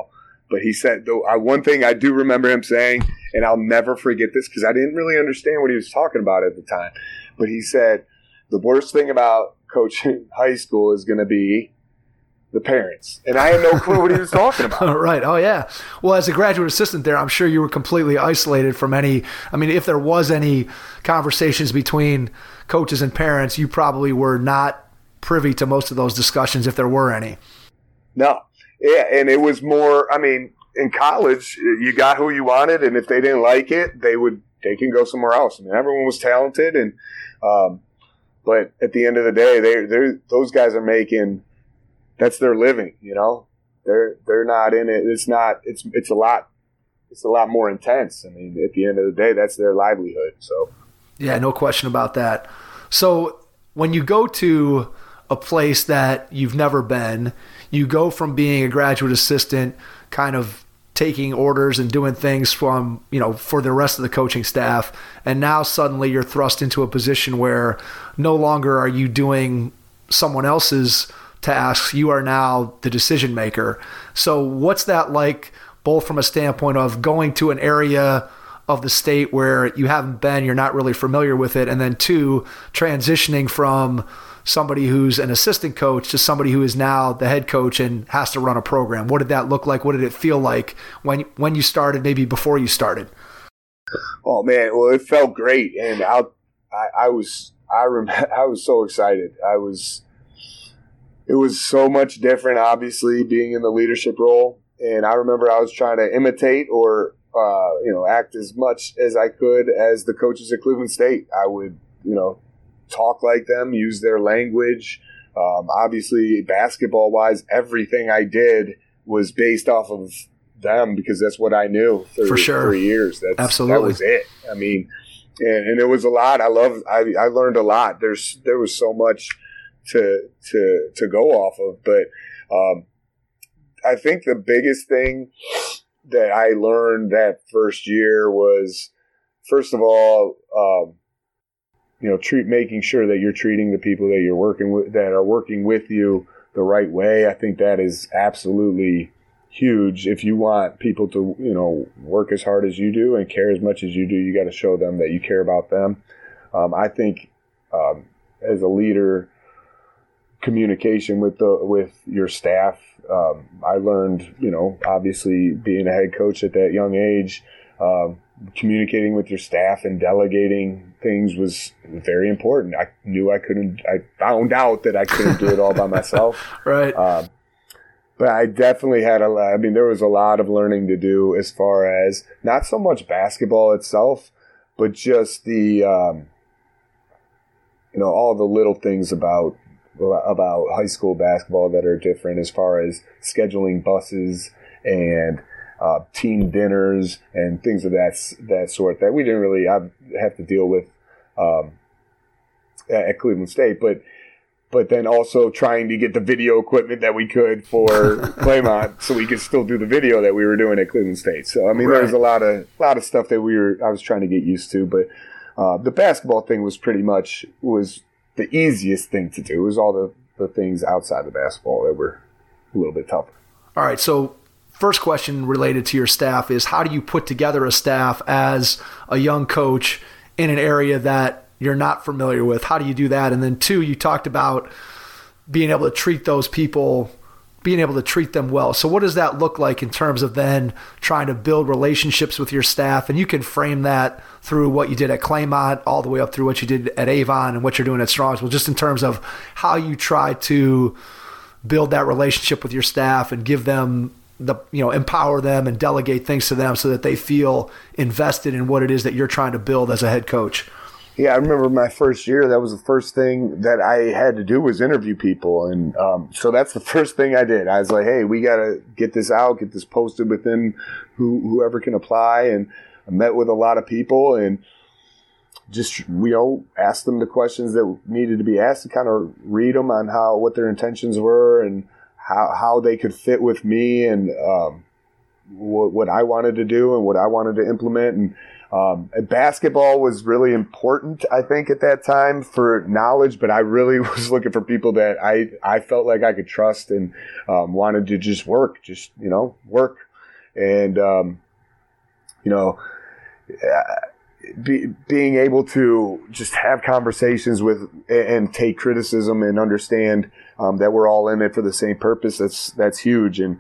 But he said, though, one thing I do remember him saying, and I'll never forget this because I didn't really understand what he was talking about at the time. But he said, the worst thing about coaching high school is going to be the parents. And I had no clue what he was talking about. Right. Oh, yeah. Well, as a graduate assistant there, I'm sure you were completely isolated from if there was any conversations between coaches and parents, you probably were not privy to most of those discussions if there were any. No. Yeah, and it was more, in college, you got who you wanted, and if they didn't like it, they can go somewhere else. Everyone was talented, and but at the end of the day, those guys are making, that's their living, They're not in it. It's a lot more intense. At the end of the day, that's their livelihood. So yeah, no question about that. So when you go to a place that you've never been, you go from being a graduate assistant, kind of taking orders and doing things from, for the rest of the coaching staff. And now suddenly you're thrust into a position where no longer are you doing someone else's tasks. You are now the decision maker. So what's that like, both from a standpoint of going to an area of the state where you haven't been, you're not really familiar with it, and then two, transitioning from somebody who's an assistant coach to somebody who is now the head coach and has to run a program? What did that look like? What did it feel like when you started, maybe before you started? Oh man, well, it felt great, and I was so excited. It was so much different, obviously, being in the leadership role, and I remember I was trying to imitate or act as much as I could as the coaches at Cleveland State. I would talk like them, use their language. Obviously, basketball-wise, everything I did was based off of them because that's what I knew for sure. 3 years. Absolutely. That was it. And it was a lot. I learned a lot. There was so much to go off of. But I think the biggest thing that I learned that first year was, first of all, making sure that you're treating the people that you're working with, that are working with you, the right way. I think that is absolutely huge. If you want people to, work as hard as you do and care as much as you do, you got to show them that you care about them. I think as a leader, communication with your staff. I learned, obviously being a head coach at that young age, communicating with your staff and delegating things was very important. I found out that I couldn't do it all by myself. Right. But I definitely had there was a lot of learning to do as far as not so much basketball itself, but just the, all the little things about high school basketball that are different, as far as scheduling buses and team dinners and things of that sort that we didn't really have to deal with at Cleveland State, but then also trying to get the video equipment that we could for Claymont so we could still do the video that we were doing at Cleveland State. So there was a lot of stuff that I was trying to get used to, but the basketball thing was the easiest thing to do. It was all the things outside the basketball that were a little bit tougher. All right, so first question related to your staff is, how do you put together a staff as a young coach in an area that you're not familiar with? How do you do that? And then two, you talked about being able to treat those people, being able to treat them well. So what does that look like in terms of then trying to build relationships with your staff? And you can frame that through what you did at Claymont all the way up through what you did at Avon and what you're doing at Strongsville, just in terms of how you try to build that relationship with your staff and give them empower them and delegate things to them so that they feel invested in what it is that you're trying to build as a head coach. Yeah, I remember my first year, that was the first thing that I had to do was interview people. And so that's the first thing I did. I was like, hey, we got to get this out, get this posted within whoever can apply. And I met with a lot of people and just, asked them the questions that needed to be asked to kind of read them on what their intentions were and how they could fit with me and what I wanted to do and what I wanted to implement. And basketball was really important, I think, at that time for knowledge, but I really was looking for people that I felt like I could trust and wanted to just work. And, being able to just have conversations with and take criticism and understand that we're all in it for the same purpose, that's huge. And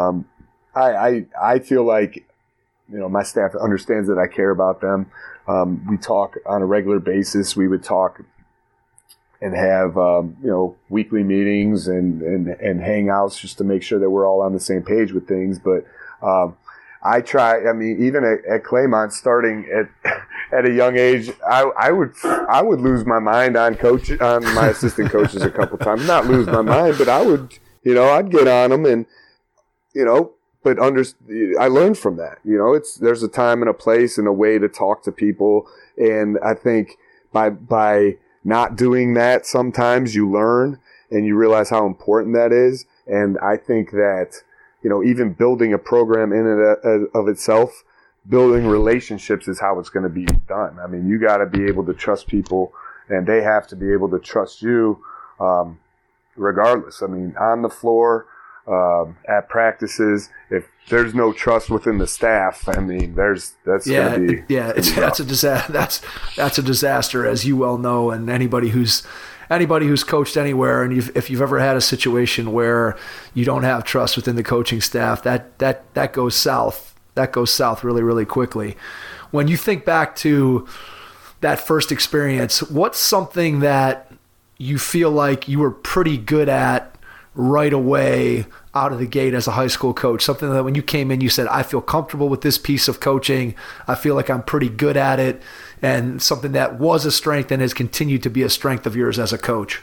I feel like, my staff understands that I care about them. We talk on a regular basis. We would talk and have, weekly meetings and hangouts just to make sure that we're all on the same page with things. But I try, even at Claymont, starting at a young age, I would lose my mind on my assistant coaches a couple times. Not lose my mind, but I would, I'd get on them and, but I learned from that. There's a time and a place and a way to talk to people. And I think by not doing that, sometimes you learn and you realize how important that is. And I think that, even building a program in and of itself, building relationships is how it's going to be done. You got to be able to trust people, and they have to be able to trust you, regardless. On the floor, at practices, if there's no trust within the staff, that's going to be that's a disaster, as you well know, and anybody who's coached anywhere, and if you've ever had a situation where you don't have trust within the coaching staff, that goes south. That goes south really, really quickly. When you think back to that first experience, what's something that you feel like you were pretty good at right away out of the gate as a high school coach? Something that when you came in, you said, I feel comfortable with this piece of coaching. I feel like I'm pretty good at it. And something that was a strength and has continued to be a strength of yours as a coach.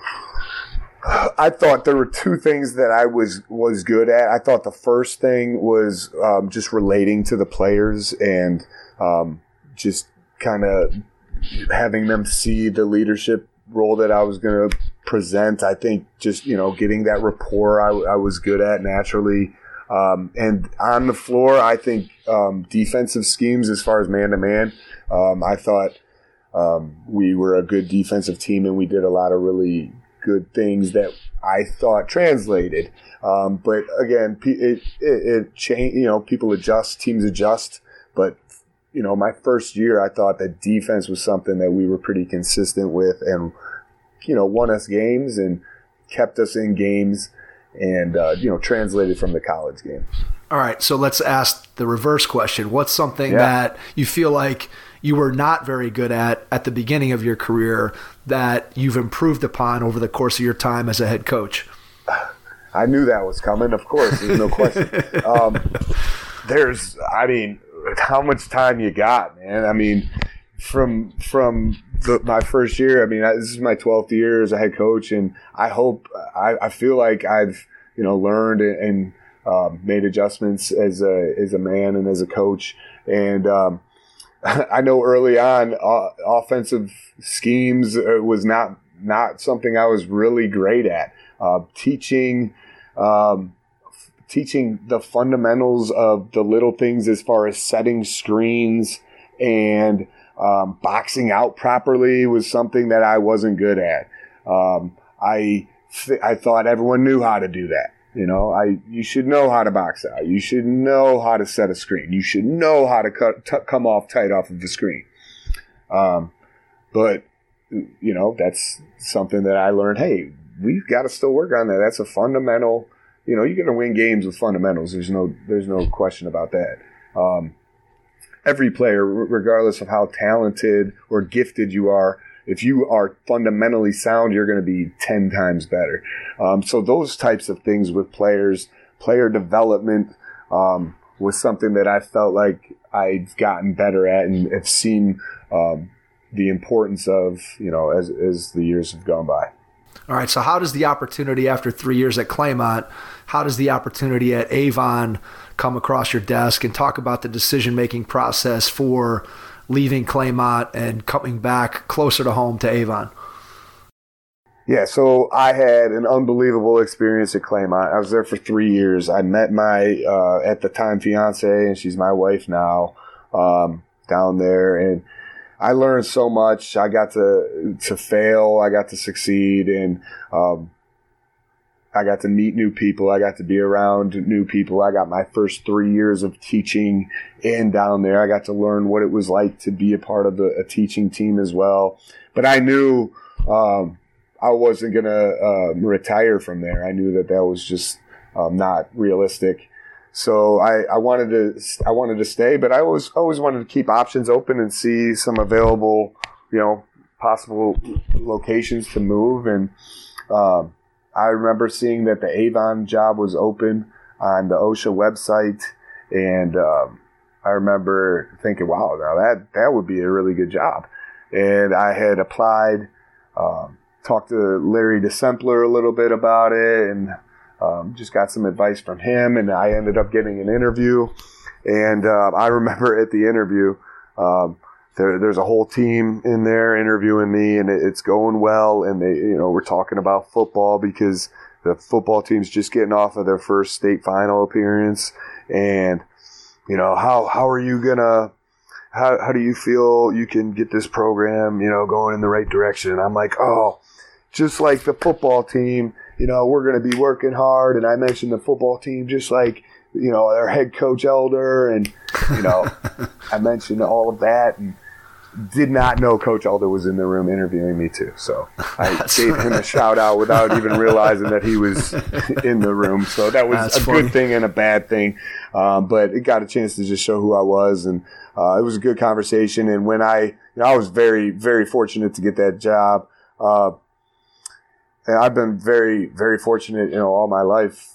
I thought there were two things that I was good at. I thought the first thing was just relating to the players and just kind of having them see the leadership role that I was going to present. I think just, getting that rapport I was good at naturally. And on the floor, I think defensive schemes as far as man-to-man, I thought we were a good defensive team and we did a lot of really good things that I thought translated. But again, it changed, people adjust, teams adjust. But, my first year, I thought that defense was something that we were pretty consistent with and, won us games and kept us in games and, translated from the college game. All right. So let's ask the reverse question. What's something that you feel like you were not very good at the beginning of your career that you've improved upon over the course of your time as a head coach? I knew that was coming, of course. There's no question. How much time you got, man? From my first year, this is my 12th year as a head coach, and I feel like I've, learned and made adjustments as a man and as a coach. And I know early on, offensive schemes was not something I was really great at. Teaching the fundamentals of the little things as far as setting screens and boxing out properly was something that I wasn't good at. I thought everyone knew how to do that. You should know how to box out. You should know how to set a screen. You should know how to come off tight off of the screen. But that's something that I learned. Hey, we've got to still work on that. That's a fundamental. You're going to win games with fundamentals. There's no question about that. Every player, regardless of how talented or gifted you are, if you are fundamentally sound, you're going to be 10 times better. So those types of things with players, player development was something that I felt like I've gotten better at and have seen the importance of, as the years have gone by. All right, so how does the opportunity after 3 years at Claymont, how does the opportunity at Avon come across your desk? And talk about the decision-making process for leaving Claymont and coming back closer to home to Avon. Yeah, so I had an unbelievable experience at Claymont. I was there for 3 years. I met my, at the time, fiance, and she's my wife now, down there. And I learned so much. I got to fail. I got to succeed. And I got to meet new people. I got to be around new people. I got my first 3 years of teaching in down there. I got to learn what it was like to be a part of a teaching team as well. But I knew I wasn't going to retire from there. I knew that was just not realistic. So I wanted to stay, but I always wanted to keep options open and see some available, possible locations to move. And I remember seeing that the Avon job was open on the OSHA website, and I remember thinking, wow, now that would be a really good job. And I had applied, talked to Larry DeSempler a little bit about it, and just got some advice from him, and I ended up getting an interview. And I remember at the interview, there's a whole team in there interviewing me, and it's going well. And we're talking about football because the football team's just getting off of their first state final appearance. And how are you gonna? How do you feel you can get this program, going in the right direction? And I'm like, oh, just like the football team, we're going to be working hard. And I mentioned the football team, just like, our head coach Elder. And, I mentioned all of that and did not know Coach Elder was in the room interviewing me too. So I gave him a shout out without even realizing that he was in the room. So that was That's funny. Good thing and a bad thing. But it got a chance to just show who I was. And it was a good conversation. And when I was very, very fortunate to get that job. And I've been very, very fortunate, all my life,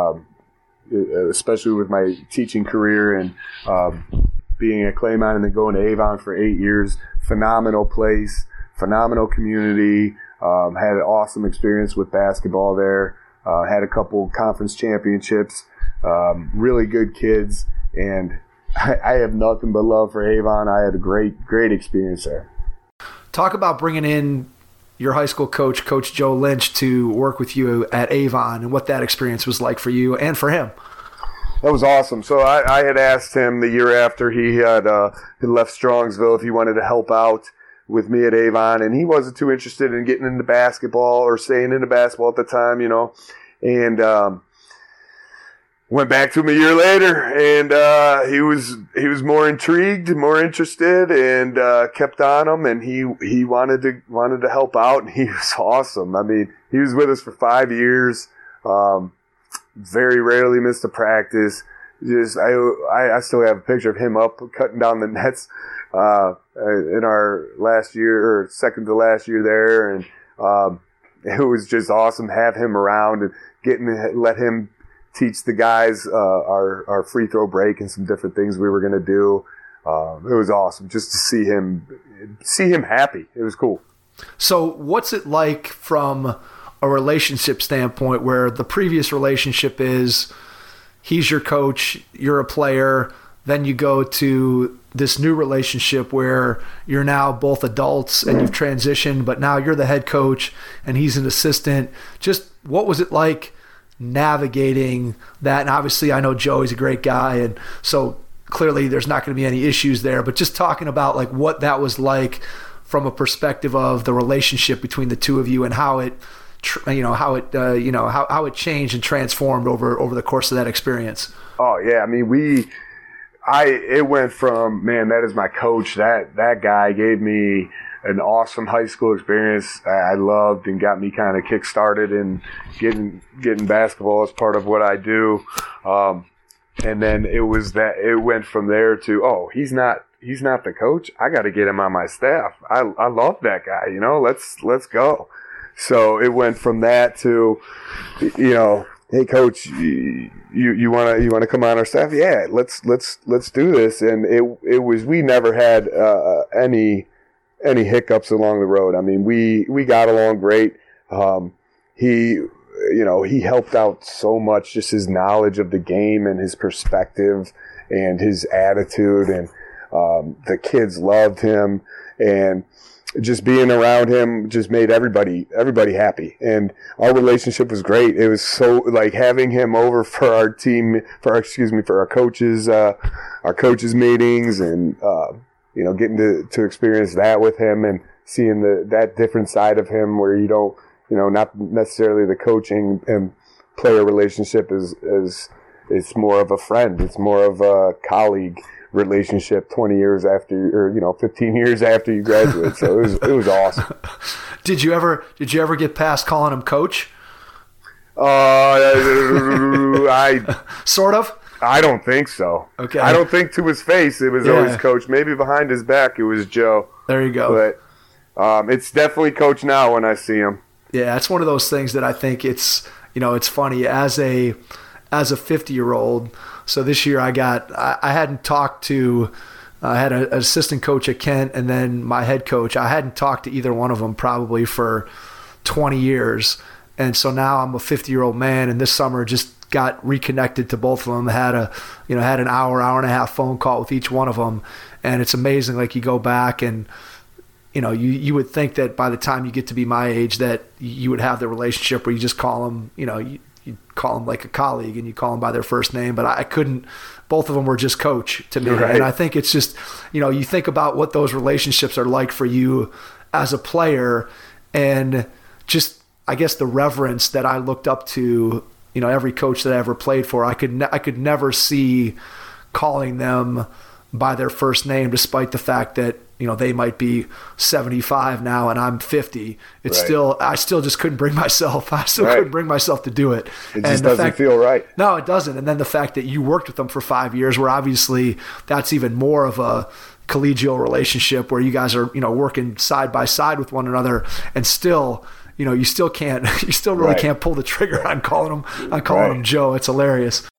especially with my teaching career and being at Claymont and then going to Avon for 8 years. Phenomenal place, phenomenal community. Had an awesome experience with basketball there. Had a couple conference championships. Really good kids, and I have nothing but love for Avon. I had a great experience there. Talk about bringing in your high school coach, Coach Joe Lynch, to work with you at Avon and what that experience was like for you and for him. That was awesome. So I had asked him the year after he had left Strongsville if he wanted to help out with me at Avon, and he wasn't too interested in getting into basketball or staying into basketball at the time, and went back to him a year later, and he was more intrigued, more interested, and kept on him, and he wanted to help out, and he was awesome. I mean, he was with us for 5 years. Very rarely missed a practice. I still have a picture of him up cutting down the nets in our last year or second to last year there, and it was just awesome to have him around and let him teach the guys our free throw break and some different things we were going to do. It was awesome just to see him happy. It was cool. So what's it like from a relationship standpoint where the previous relationship is he's your coach, you're a player, then you go to this new relationship where you're now both adults and you've transitioned, but now you're the head coach and he's an assistant. Just what was it like navigating that? And obviously I know Joey's a great guy, and so clearly there's not going to be any issues there, but just talking about like what that was like from a perspective of the relationship between the two of you and how it how it changed and transformed over the course of that experience. Oh yeah, I mean it went from, man, that is my coach. That guy gave me an awesome high school experience I loved and got me kind of kick-started in getting basketball as part of what I do. And then it went from there to, oh, he's not the coach. I got to get him on my staff. I love that guy. Let's go. So it went from that to, hey coach, you want to come on our staff? Yeah, let's do this. And it was, we never had any hiccups along the road. I mean, we got along great. He helped out so much, just his knowledge of the game and his perspective and his attitude, and the kids loved him, and just being around him just made everybody happy. And our relationship was great. It was so, like, having him over for our coaches meetings, and getting to experience that with him and seeing that different side of him where you don't, not necessarily the coaching, and player relationship is it's more of a friend. It's more of a colleague relationship 20 years after, or 15 years after you graduate. So it was awesome. Did you ever get past calling him coach? Sort of. I don't think so. Okay. I don't think to his face it was always coach. Maybe behind his back it was Joe. There you go. But it's definitely coach now when I see him. Yeah, it's one of those things that I think it's funny as a 50-year-old. So this year I hadn't talked to, I had an assistant coach at Kent and then my head coach. I hadn't talked to either one of them probably for 20 years. And so now I'm a 50-year-old man, and this summer just got reconnected to both of them. Had an hour and a half phone call with each one of them. And it's amazing. Like, you go back and, you would think that by the time you get to be my age that you would have the relationship where you just call them, you call them like a colleague and you call them by their first name, but I couldn't. Both of them were just coach to me. Right. And I think it's just, you think about what those relationships are like for you as a player, and just, I guess, the reverence that I looked up to, every coach that I ever played for. I could never see calling them by their first name, despite the fact that, they might be 75 now and I'm 50. It's right. I still just couldn't bring myself. Couldn't bring myself to do it. It just doesn't feel right. No, it doesn't. And then the fact that you worked with them for 5 years, where obviously that's even more of a collegial relationship where you guys are, working side by side with one another, and still, you still really can't pull the trigger on calling him Joe. It's hilarious.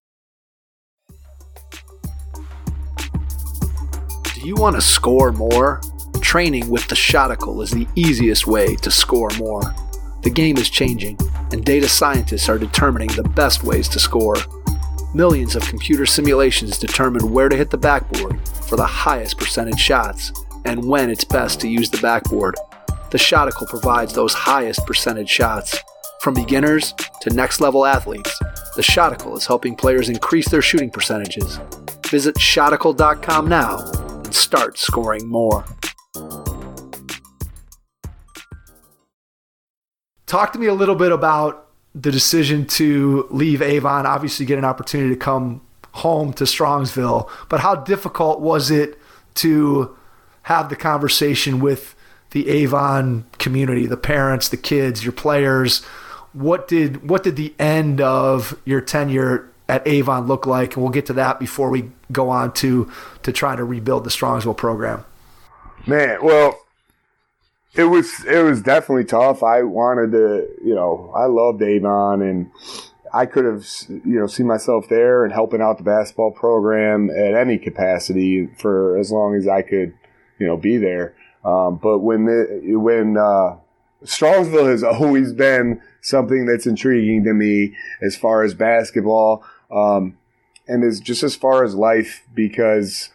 Do you want to score more? Training with the Shoticle is the easiest way to score more. The game is changing, and data scientists are determining the best ways to score. Millions of computer simulations determine where to hit the backboard for the highest percentage shots, and when it's best to use the backboard. The Shoticle provides those highest percentage shots. From beginners to next-level athletes, the Shoticle is helping players increase their shooting percentages. Visit Shoticle.com now and start scoring more. Talk to me a little bit about the decision to leave Avon, obviously get an opportunity to come home to Strongsville, but how difficult was it to have the conversation with the Avon community, the parents, the kids, your players? What did the end of your tenure at Avon look like? And we'll get to that before we go on to try to rebuild the Strongsville program. Man, well, it was definitely tough. I wanted to, I loved Avon, and I could have, seen myself there and helping out the basketball program at any capacity for as long as I could, be there. But when Strongsville has always been something that's intriguing to me as far as basketball, and as far as life, because,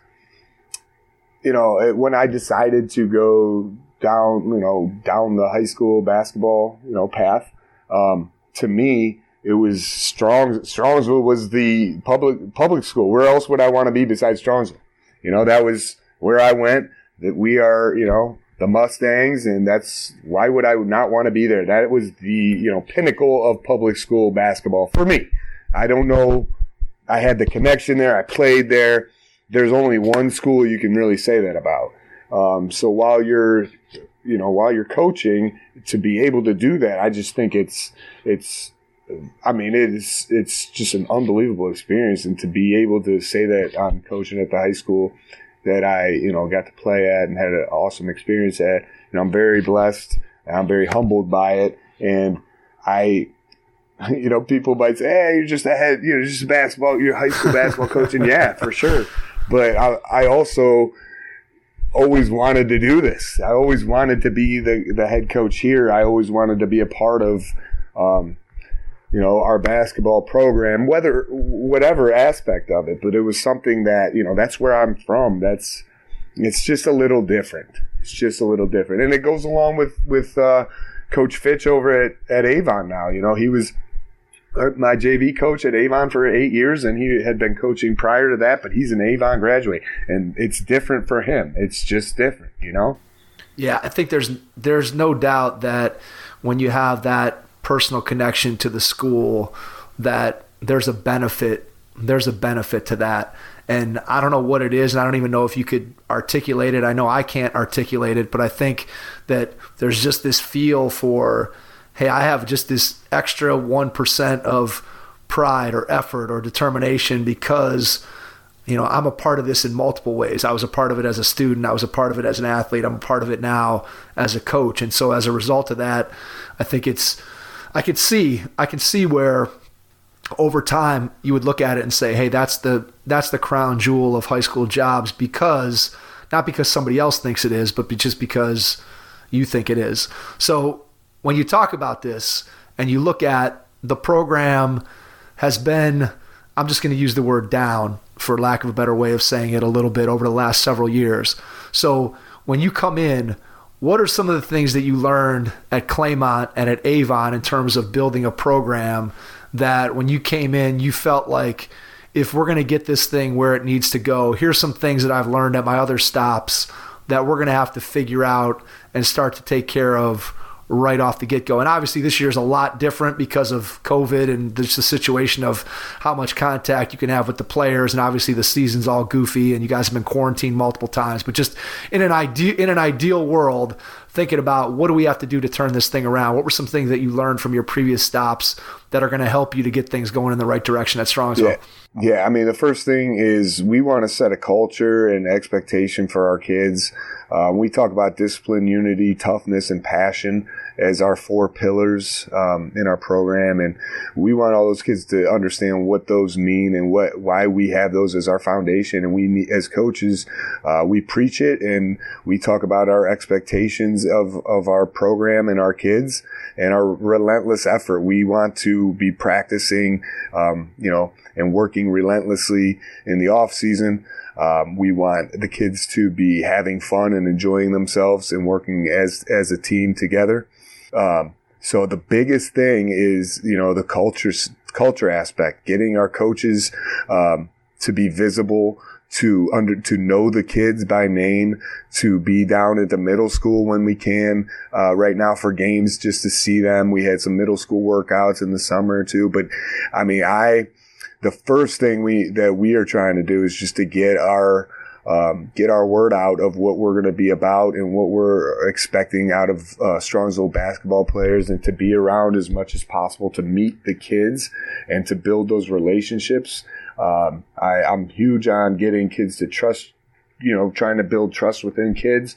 when I decided to go down the high school basketball, path, to me, it was Strongsville was the public school. Where else would I want to be besides Strongsville? That was where I went. That we are, the Mustangs, and that's why would I not want to be there? That was the, pinnacle of public school basketball for me. I don't know. I had the connection there. I played there. There's only one school you can really say that about. So while you're coaching, to be able to do that, I just think it's just an unbelievable experience. And to be able to say that I'm coaching at the high school that I, got to play at and had an awesome experience at, I'm very blessed and I'm very humbled by it. And people might say, hey, you're just you're high school basketball coach. And yeah, for sure. But I also always wanted to do this. I always wanted to be the head coach here. I always wanted to be a part of, our basketball program, whatever aspect of it. But it was something that, that's where I'm from. It's just a little different. It's just a little different. And it goes along with Coach Fitch over at Avon now. He was my JV coach at Avon for 8 years, and he had been coaching prior to that, but he's an Avon graduate, and it's different for him. It's just different, Yeah, I think there's no doubt that when you have that personal connection to the school, that there's a benefit to that. And I don't know what it is, and I don't even know if you could articulate it. I know I can't articulate it, but I think that there's just this feel for, hey, I have just this extra 1% of pride or effort or determination because, I'm a part of this in multiple ways. I was a part of it as a student. I was a part of it as an athlete. I'm a part of it now as a coach. And so as a result of that, I think I can see where over time you would look at it and say, hey, that's the crown jewel of high school jobs, because not because somebody else thinks it is, but just because you think it is. So when you talk about this and you look at the program has been, I'm just going to use the word down for lack of a better way of saying it, a little bit over the last several years. So when you come in, what are some of the things that you learned at Claymont and at Avon in terms of building a program that when you came in, you felt like, if we're going to get this thing where it needs to go, here's some things that I've learned at my other stops that we're going to have to figure out and start to take care of right off the get-go. And obviously this year is a lot different because of COVID and just the situation of how much contact you can have with the players. And obviously the season's all goofy and you guys have been quarantined multiple times. But just in an ideal world, thinking about what do we have to do to turn this thing around? What were some things that you learned from your previous stops that are going to help you to get things going in the right direction at Strongsville? Yeah. I mean, the first thing is we want to set a culture and expectation for our kids. We talk about discipline, unity, toughness, and passion as our 4 pillars in our program, and we want all those kids to understand what those mean and why we have those as our foundation. And we, as coaches, we preach it and we talk about our expectations of our program and our kids and our relentless effort. We want to be practicing, and working relentlessly in the off season. We want the kids to be having fun and enjoying themselves and working as a team together. So the biggest thing is, the culture aspect, getting our coaches to be visible, to know the kids by name, to be down at the middle school when we can. Right now for games, just to see them. We had some middle school workouts in the summer too. But I mean, the first thing that we are trying to do is just to get our word out of what we're going to be about and what we're expecting out of Strongsville basketball players, and to be around as much as possible to meet the kids and to build those relationships. I'm huge on getting kids to trust, trying to build trust within kids,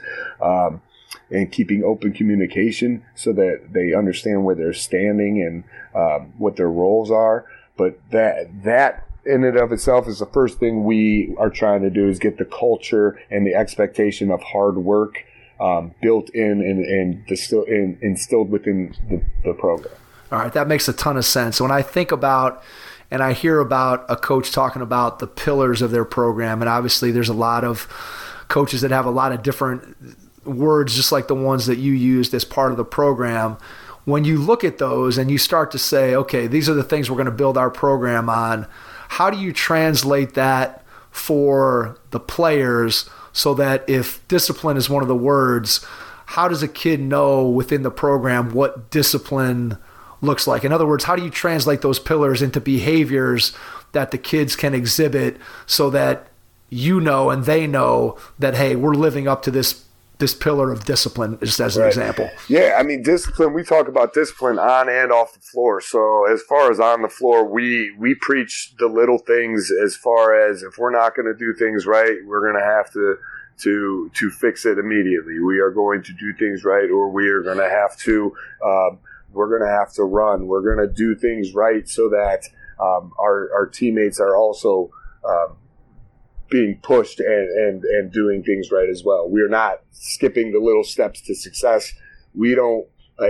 and keeping open communication so that they understand where they're standing and what their roles are. But that in and of itself is the first thing we are trying to do, is get the culture and the expectation of hard work built in and instilled within the program. All right, that makes a ton of sense. When I think about and I hear about a coach talking about the pillars of their program, and obviously there's a lot of coaches that have a lot of different words, just like the ones that you used as part of the program. When you look at those and you start to say, okay, these are the things we're going to build our program on, how do you translate that for the players so that if discipline is one of the words, how does a kid know within the program what discipline looks like? In other words, how do you translate those pillars into behaviors that the kids can exhibit so that and they know that, hey, we're living up to this pillar of discipline, just as an example. Yeah, I mean, discipline, we talk about discipline on and off the floor. So as far as on the floor, we preach the little things, as far as if we're not going to do things right, we're going to have to fix it immediately. We are going to do things right, or we are going to have to run. We're going to do things right so that our teammates are also being pushed and doing things right as well. We're not skipping the little steps to success. We don't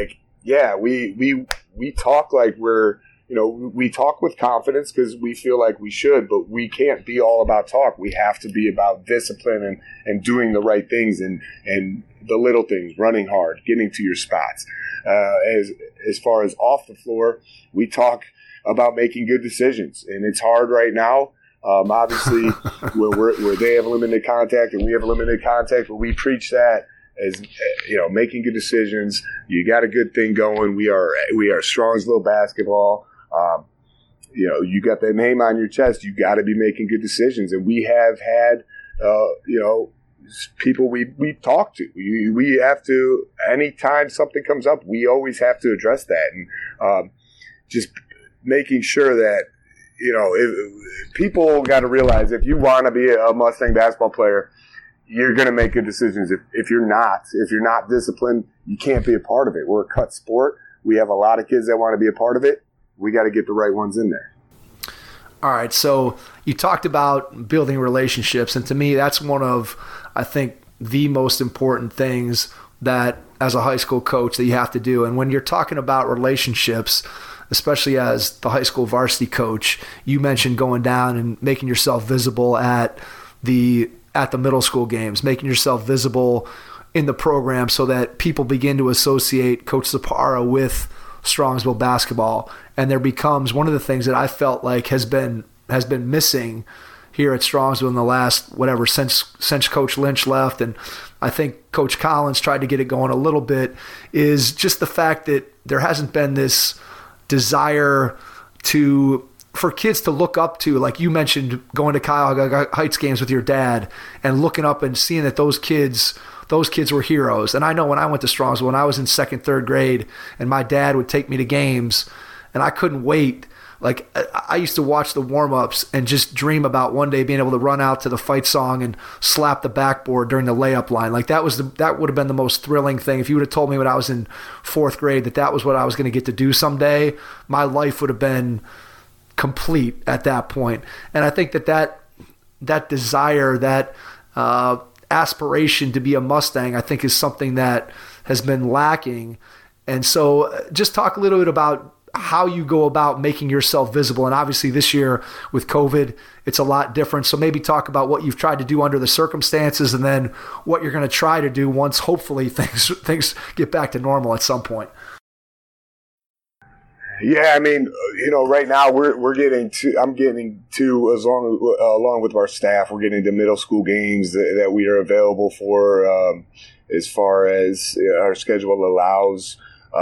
we talk like we talk with confidence because we feel like we should, but we can't be all about talk. We have to be about discipline and doing the right things and the little things, running hard, getting to your spots. As far as off the floor, we talk about making good decisions, and it's hard right now. Obviously, where they have limited contact and we have limited contact, but we preach that as making good decisions. You got a good thing going. We are Strongsville basketball, you got that name on your chest. You got to be making good decisions. And we have had, people we talk to. We have to, anytime something comes up, we always have to address that. And just making sure that, people got to realize if you want to be a Mustang basketball player, you're going to make good decisions. If you're not disciplined, you can't be a part of it. We're a cut sport. We have a lot of kids that want to be a part of it. We got to get the right ones in there. All right, so you talked about building relationships, and to me, that's one of, I think, the most important things that as a high school coach that you have to do. And when you're talking about relationships, especially as the high school varsity coach, you mentioned going down and making yourself visible at the middle school games, making yourself visible in the program so that people begin to associate Coach Zapara with Strongsville basketball. And there becomes one of the things that I felt like has been missing here at Strongsville in the last, since Coach Lynch left, and I think Coach Collins tried to get it going a little bit, is just the fact that there hasn't been this desire for kids to look up to, like you mentioned, going to Cuyahoga Heights games with your dad and looking up and seeing that those kids were heroes. And I know when I went to Strongsville, when I was in 2nd, 3rd grade, and my dad would take me to games, and I couldn't wait. Like, I used to watch the warm-ups and just dream about one day being able to run out to the fight song and slap the backboard during the layup line. Like, that would have been the most thrilling thing. If you would have told me when I was in 4th grade that was what I was going to get to do someday, my life would have been complete at that point. And I think that desire, that aspiration to be a Mustang, I think is something that has been lacking. And so just talk a little bit about how you go about making yourself visible. And obviously this year with COVID, it's a lot different. So maybe talk about what you've tried to do under the circumstances and then what you're going to try to do once hopefully things get back to normal at some point. Yeah, I mean, right now I'm getting to, along with our staff, we're getting to middle school games that we are available for, as far as our schedule allows.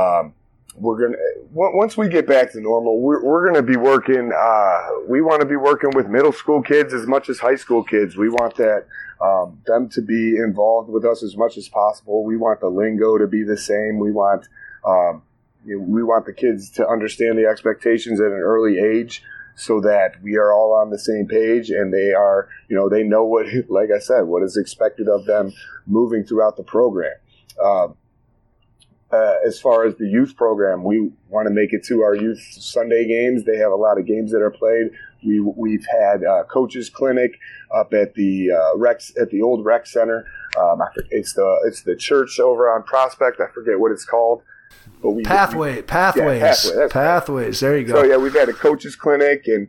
Once we get back to normal, we're going to be working. We want to be working with middle school kids as much as high school kids. We want them to be involved with us as much as possible. We want the lingo to be the same. We want the kids to understand the expectations at an early age, so that we are all on the same page and they are, they know what, like I said, what is expected of them moving throughout the program. As far as the youth program, we want to make it to our youth Sunday games. They have a lot of games that are played. We've had coaches clinic up at the old rec center. It's the church over on Prospect. I forget what it's called. But Pathways. Pathways. There you go. So yeah, we've had a coaches clinic, and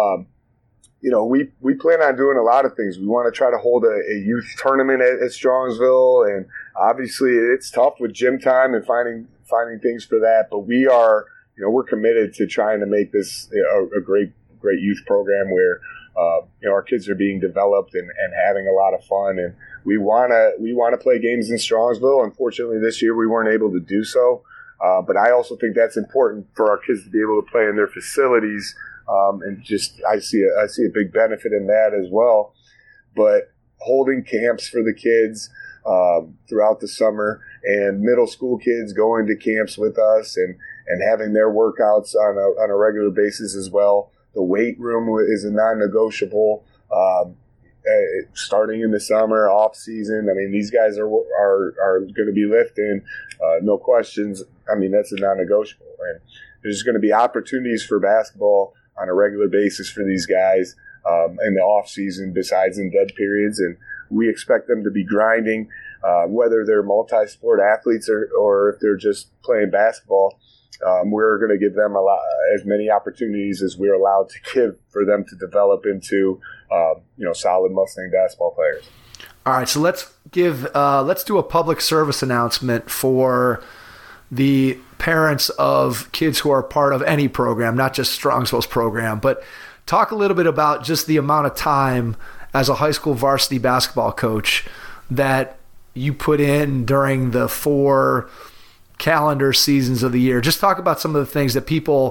we plan on doing a lot of things. We want to try to hold a youth tournament at Strongsville, and obviously it's tough with gym time and finding things for that. But we are, we're committed to trying to make this a great youth program where our kids are being developed and having a lot of fun. And we want to play games in Strongsville. Unfortunately, this year we weren't able to do so. But I also think that's important for our kids to be able to play in their facilities. And just I see a big benefit in that as well. But holding camps for the kids throughout the summer, and middle school kids going to camps with us and having their workouts on a regular basis as well. The weight room is a non-negotiable. Starting in the summer, off season. I mean, these guys are going to be lifting, no questions. I mean, that's a non-negotiable. And there's going to be opportunities for basketball on a regular basis for these guys in the off season, besides in dead periods. And we expect them to be grinding, whether they're multi-sport athletes or if they're just playing basketball. We're going to give them as many opportunities as we're allowed to give for them to develop into, solid Mustang basketball players. All right, so let's do a public service announcement for the parents of kids who are part of any program, not just Strongsville's program, but talk a little bit about just the amount of time as a high school varsity basketball coach that you put in during the 4 calendar seasons of the year. Just talk about some of the things that people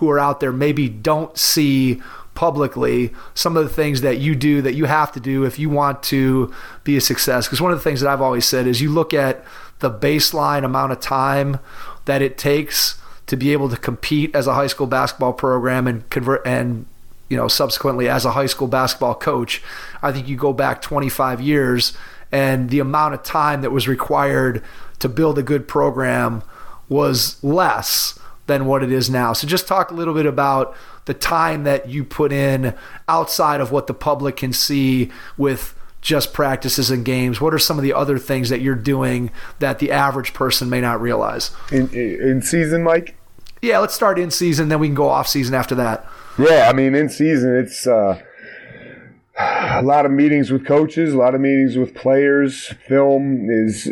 who are out there maybe don't see publicly some of the things that you do, that you have to do if you want to be a success. Because one of the things that I've always said is you look at the baseline amount of time that it takes to be able to compete as a high school basketball program and convert, and subsequently as a high school basketball coach. I think you go back 25 years and the amount of time that was required to build a good program was less than what it is now. So just talk a little bit about the time that you put in outside of what the public can see with just practices and games. What are some of the other things that you're doing that the average person may not realize? In season, Mike? Yeah, let's start in season, then we can go off season after that. Yeah, I mean, in season, it's a lot of meetings with coaches, a lot of meetings with players. Film is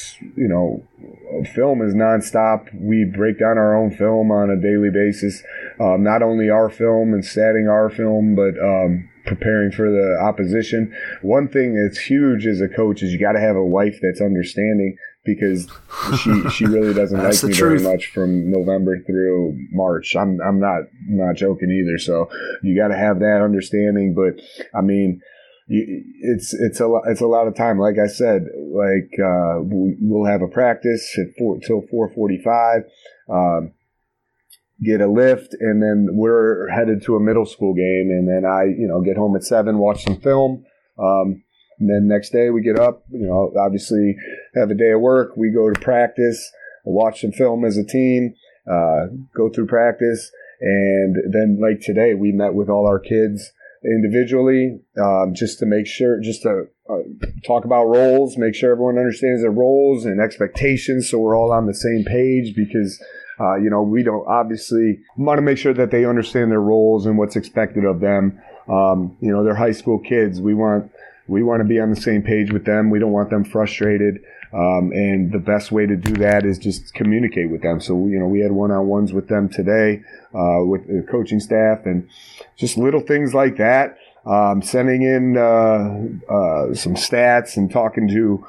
nonstop. We break down our own film on a daily basis. Not only our film and statting our film, but preparing for the opposition. One thing that's huge as a coach is you got to have a wife that's understanding, because she really doesn't like me very much from November through March. I'm not joking either. So you got to have that understanding. But I mean, it's a lot of time. Like I said, we'll have a practice at till 4:45. Get a lift, and then we're headed to a middle school game, and then I get home at 7, watch some film. And then next day we get up, obviously have a day of work. We go to practice, watch some film as a team, go through practice. And then like today, we met with all our kids individually, just to make sure, talk about roles, make sure everyone understands their roles and expectations. So we're all on the same page, because we don't obviously want to make sure that they understand their roles and what's expected of them. They're high school kids. We want to be on the same page with them. We don't want them frustrated. And the best way to do that is just communicate with them. So, we had one-on-ones with them today, with the coaching staff, and just little things like that. Sending in some stats and talking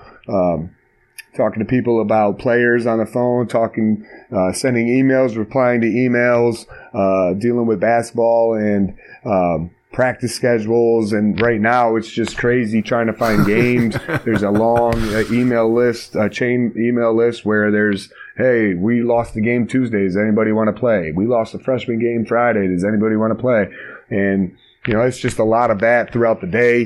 to people about players on the phone, sending emails, replying to emails, dealing with basketball and practice schedules. And right now it's just crazy trying to find games. There's a long email list, a chain email list where there's, hey, we lost the game Tuesday. Does anybody want to play? We lost the freshman game Friday. Does anybody want to play? And, it's just a lot of that throughout the day.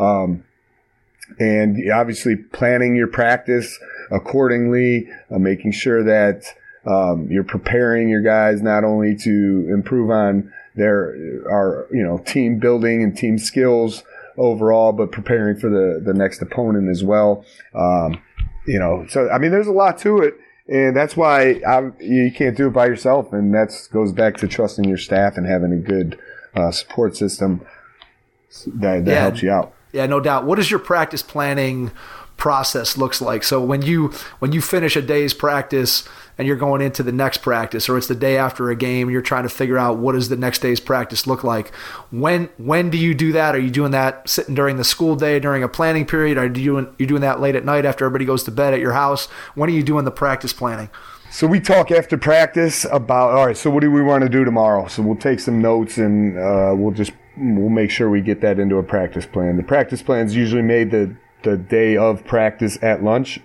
And obviously planning your practice accordingly, making sure that you're preparing your guys not only to improve on our team building and team skills overall, but preparing for the next opponent as well. So I mean, there's a lot to it, and that's why you can't do it by yourself, and that goes back to trusting your staff and having a good support system that helps you out. Yeah, no doubt. What does your practice planning process looks like? So when you finish a day's practice and you're going into the next practice, or it's the day after a game, you're trying to figure out what does the next day's practice look like. When do you do that? Are you doing that sitting during the school day during a planning period? Are you doing that late at night after everybody goes to bed at your house? When are you doing the practice planning? So we talk after practice about, all right, so what do we want to do tomorrow? So we'll take some notes, and we'll make sure we get that into a practice plan. The practice plan is usually made the day of practice at lunch,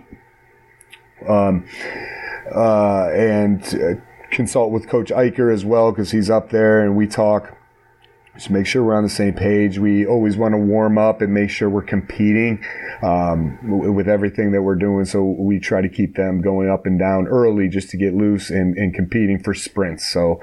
and consult with Coach Eicher as well, because he's up there, and we talk. Just make sure we're on the same page. We always want to warm up and make sure we're competing with everything that we're doing. So we try to keep them going up and down early just to get loose and competing for sprints. So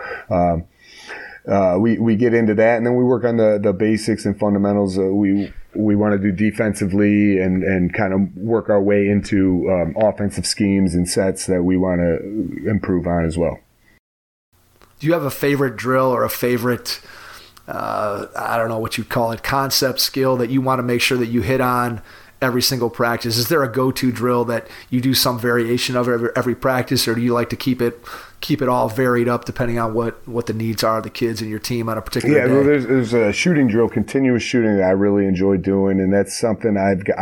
we get into that, and then we work on the basics and fundamentals. We want to do defensively and kind of work our way into offensive schemes and sets that we want to improve on as well. Do you have a favorite drill or a favorite I don't know what you call it, concept skill that you want to make sure that you hit on every single practice? Is there a go-to drill that you do some variation of every practice, or do you like to keep it all varied up depending on what the needs are of the kids and your team on a particular day? Well, there's a shooting drill, continuous shooting, that I really enjoy doing, and that's something I've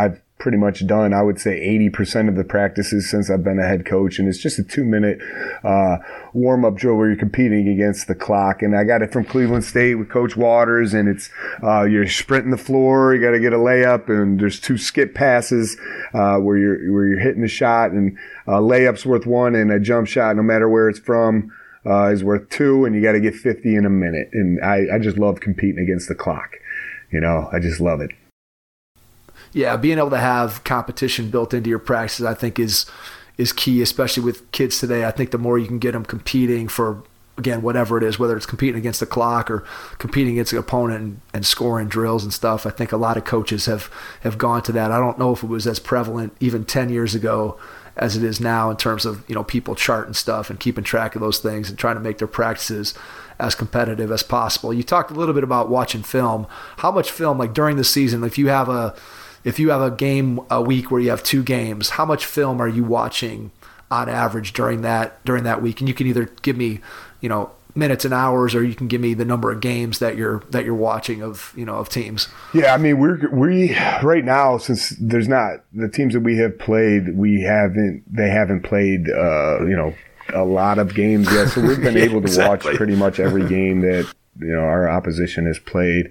pretty much done, I would say 80% of the practices since I've been a head coach. And it's just a 2-minute warm-up drill where you're competing against the clock. And I got it from Cleveland State with Coach Waters. And it's you're sprinting the floor, you got to get a layup, and there's 2 skip passes where you're hitting the shot, and layup's worth 1, and a jump shot, no matter where it's from, is worth 2, and you got to get 50 in a minute. And I just love competing against the clock. I just love it. Yeah, being able to have competition built into your practices, I think, is key, especially with kids today. I think the more you can get them competing for, again, whatever it is, whether it's competing against the clock or competing against an opponent and scoring drills and stuff, I think a lot of coaches have gone to that. I don't know if it was as prevalent even 10 years ago as it is now in terms of, people charting stuff and keeping track of those things and trying to make their practices as competitive as possible. You talked a little bit about watching film. How much film, like during the season, if you have a game a week where you have 2 games, how much film are you watching on average during that week? And you can either give me, minutes and hours, or you can give me the number of games that you're watching of teams. Yeah, I mean, we right now, since there's not the teams that we have played, they haven't played a lot of games yet, so we've been able to watch pretty much every game that our opposition has played.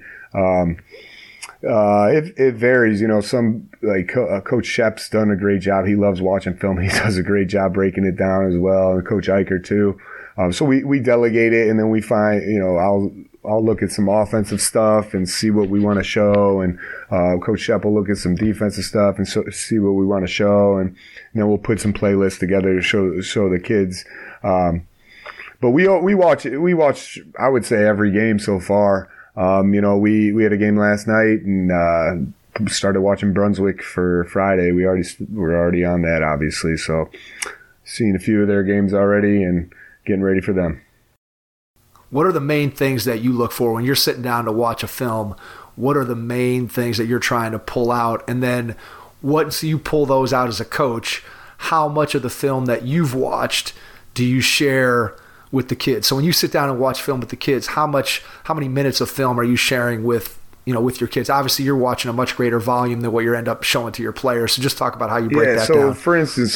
It varies, some Coach Shep's done a great job. He loves watching film. He does a great job breaking it down as well, and Coach Eicher too. So we delegate it, and then we find, I'll look at some offensive stuff and see what we want to show, and Coach Shep will look at some defensive stuff and see what we want to show, and then we'll put some playlists together to show the kids. But we watch I would say every game so far. We had a game last night and started watching Brunswick for Friday. We're already on that, obviously, so seen a few of their games already and getting ready for them. What are the main things that you look for when you're sitting down to watch a film? What are the main things that you're trying to pull out? And then once you pull those out as a coach, how much of the film that you've watched do you share with the kids? So when you sit down and watch film with the kids, how many minutes of film are you sharing with your kids? Obviously, you're watching a much greater volume than what you end up showing to your players. So just talk about how you break that down. So for instance,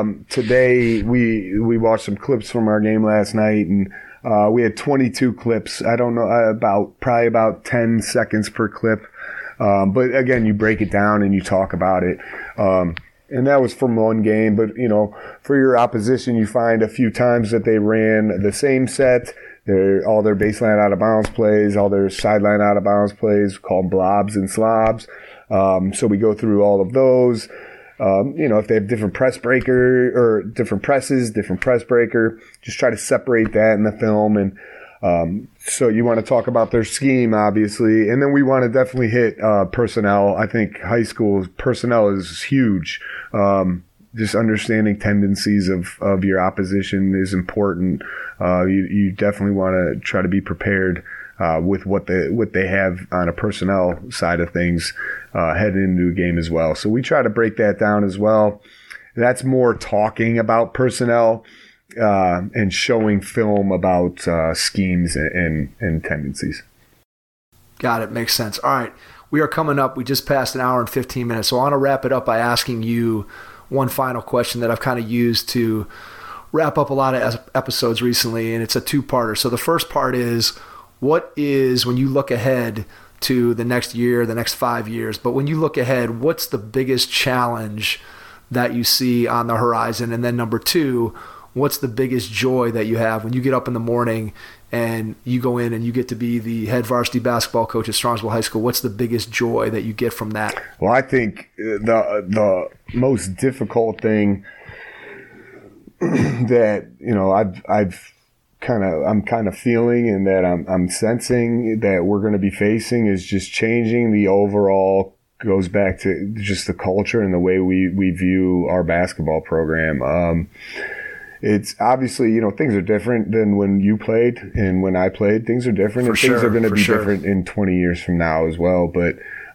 today we watched some clips from our game last night, and we had 22 clips. I don't know, probably about 10 seconds per clip. But again, you break it down and you talk about it. And that was from one game, but for your opposition, you find a few times that they ran the same set. All their baseline out of bounds plays, all their sideline out of bounds plays, called blobs and slobs. So we go through all of those. If they have different press breaker or different presses, different press breaker, just try to separate that in the film. And so you want to talk about their scheme, obviously. And then we want to definitely hit personnel. I think high school personnel is huge. Just understanding tendencies of your opposition is important. You definitely want to try to be prepared with what they have on a personnel side of things heading into a game as well. So we try to break that down as well. That's more talking about personnel and showing film about schemes and tendencies. Got it. Makes sense. All right. We are coming up. We just passed an hour and 15 minutes. So I want to wrap it up by asking you one final question that I've kind of used to wrap up a lot of episodes recently, and it's a 2-parter. So the first part is, what is, when you look ahead to the next year, the next 5 years, but when you look ahead, what's the biggest challenge that you see on the horizon? And then number 2, what's the biggest joy that you have when you get up in the morning and you go in and you get to be the head varsity basketball coach at Strongsville High School? What's the biggest joy that you get from that? Well, I think the most difficult thing that I'm kind of feeling and that I'm sensing that we're going to be facing is just changing the overall. Goes back to just the culture and the way we view our basketball program. It's obviously, things are different than when you played and when I played. Things are different, and things are going to be different in 20 years from now as well. But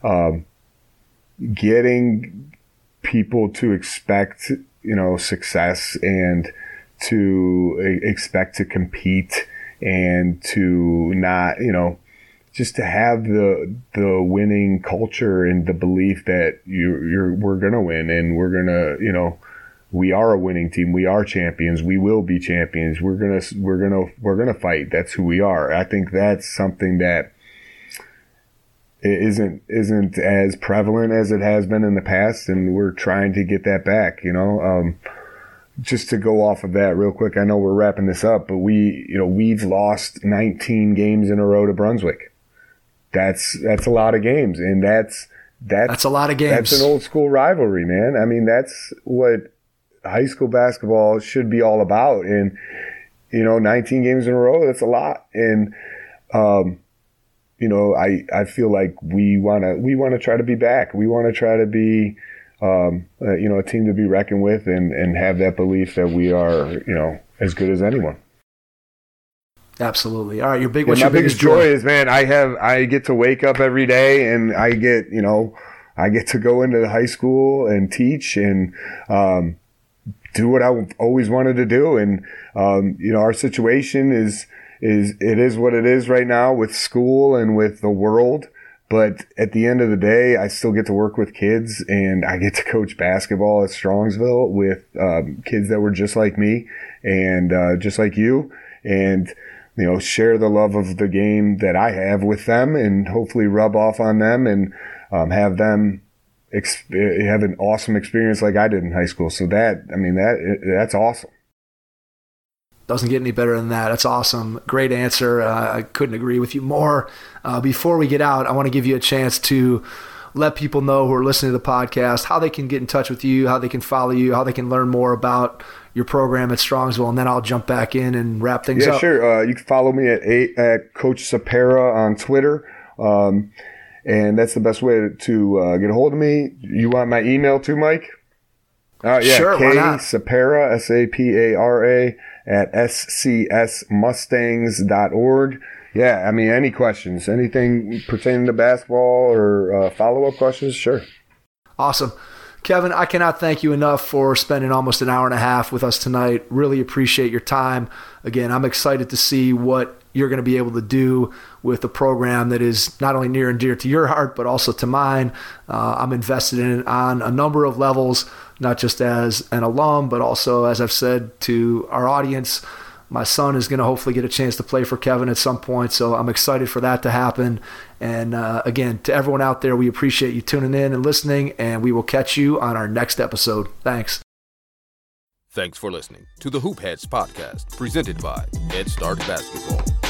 getting people to expect, success and to expect to compete and to not, just to have the winning culture and the belief that we're gonna win, and we're gonna, you know, we are a winning team. We are champions. We will be champions. We're gonna fight. That's who we are. I think that's something that isn't as prevalent as it has been in the past, and we're trying to get that back. You know, just to go off of that real quick. I know we're wrapping this up, but we've lost 19 games in a row to Brunswick. That's a lot of games, and that's a lot of games. That's an old school rivalry, man. I mean, that's what high school basketball should be all about. And, you know, 19 games in a row, that's a lot. And, you know, I feel like we want to try to be back. We want to try to be, you know, a team to be reckoned with, and have that belief that we are, you know, as good as anyone. Absolutely. All right, what's your biggest joy? Is, man, I get to wake up every day, and I get to go into the high school and teach and do what I always wanted to do. And you know, our situation is what it is right now with school and with the world. But at the end of the day, I still get to work with kids, and I get to coach basketball at Strongsville with kids that were just like me and just like you, and, you know, share the love of the game that I have with them, and hopefully rub off on them, and have them have an awesome experience like I did in high school. So that's awesome. Doesn't get any better than that. That's awesome. Great answer. I couldn't agree with you more. Before we get out, I want to give you a chance to let people know who are listening to the podcast how they can get in touch with you, how they can follow you, how they can learn more about your program at Strongsville, and then I'll jump back in and wrap things up. Yeah, sure. You can follow me at Coach Sapera on Twitter, and that's the best way to get a hold of me. You want my email too, Mike? Yeah, sure. Why not? Sapera, Sapara, at scsmustangs.org. Yeah, I mean, any questions, anything pertaining to basketball or follow-up questions, sure. Awesome. Kevin, I cannot thank you enough for spending almost an hour and a half with us tonight. Really appreciate your time. Again, I'm excited to see what you're going to be able to do with a program that is not only near and dear to your heart, but also to mine. I'm invested in it on a number of levels, not just as an alum, but also, as I've said to our audience, my son is going to hopefully get a chance to play for Kevin at some point, so I'm excited for that to happen. And again, to everyone out there, we appreciate you tuning in and listening, and we will catch you on our next episode. Thanks. Thanks for listening to the Hoop Heads podcast, presented by Head Start Basketball.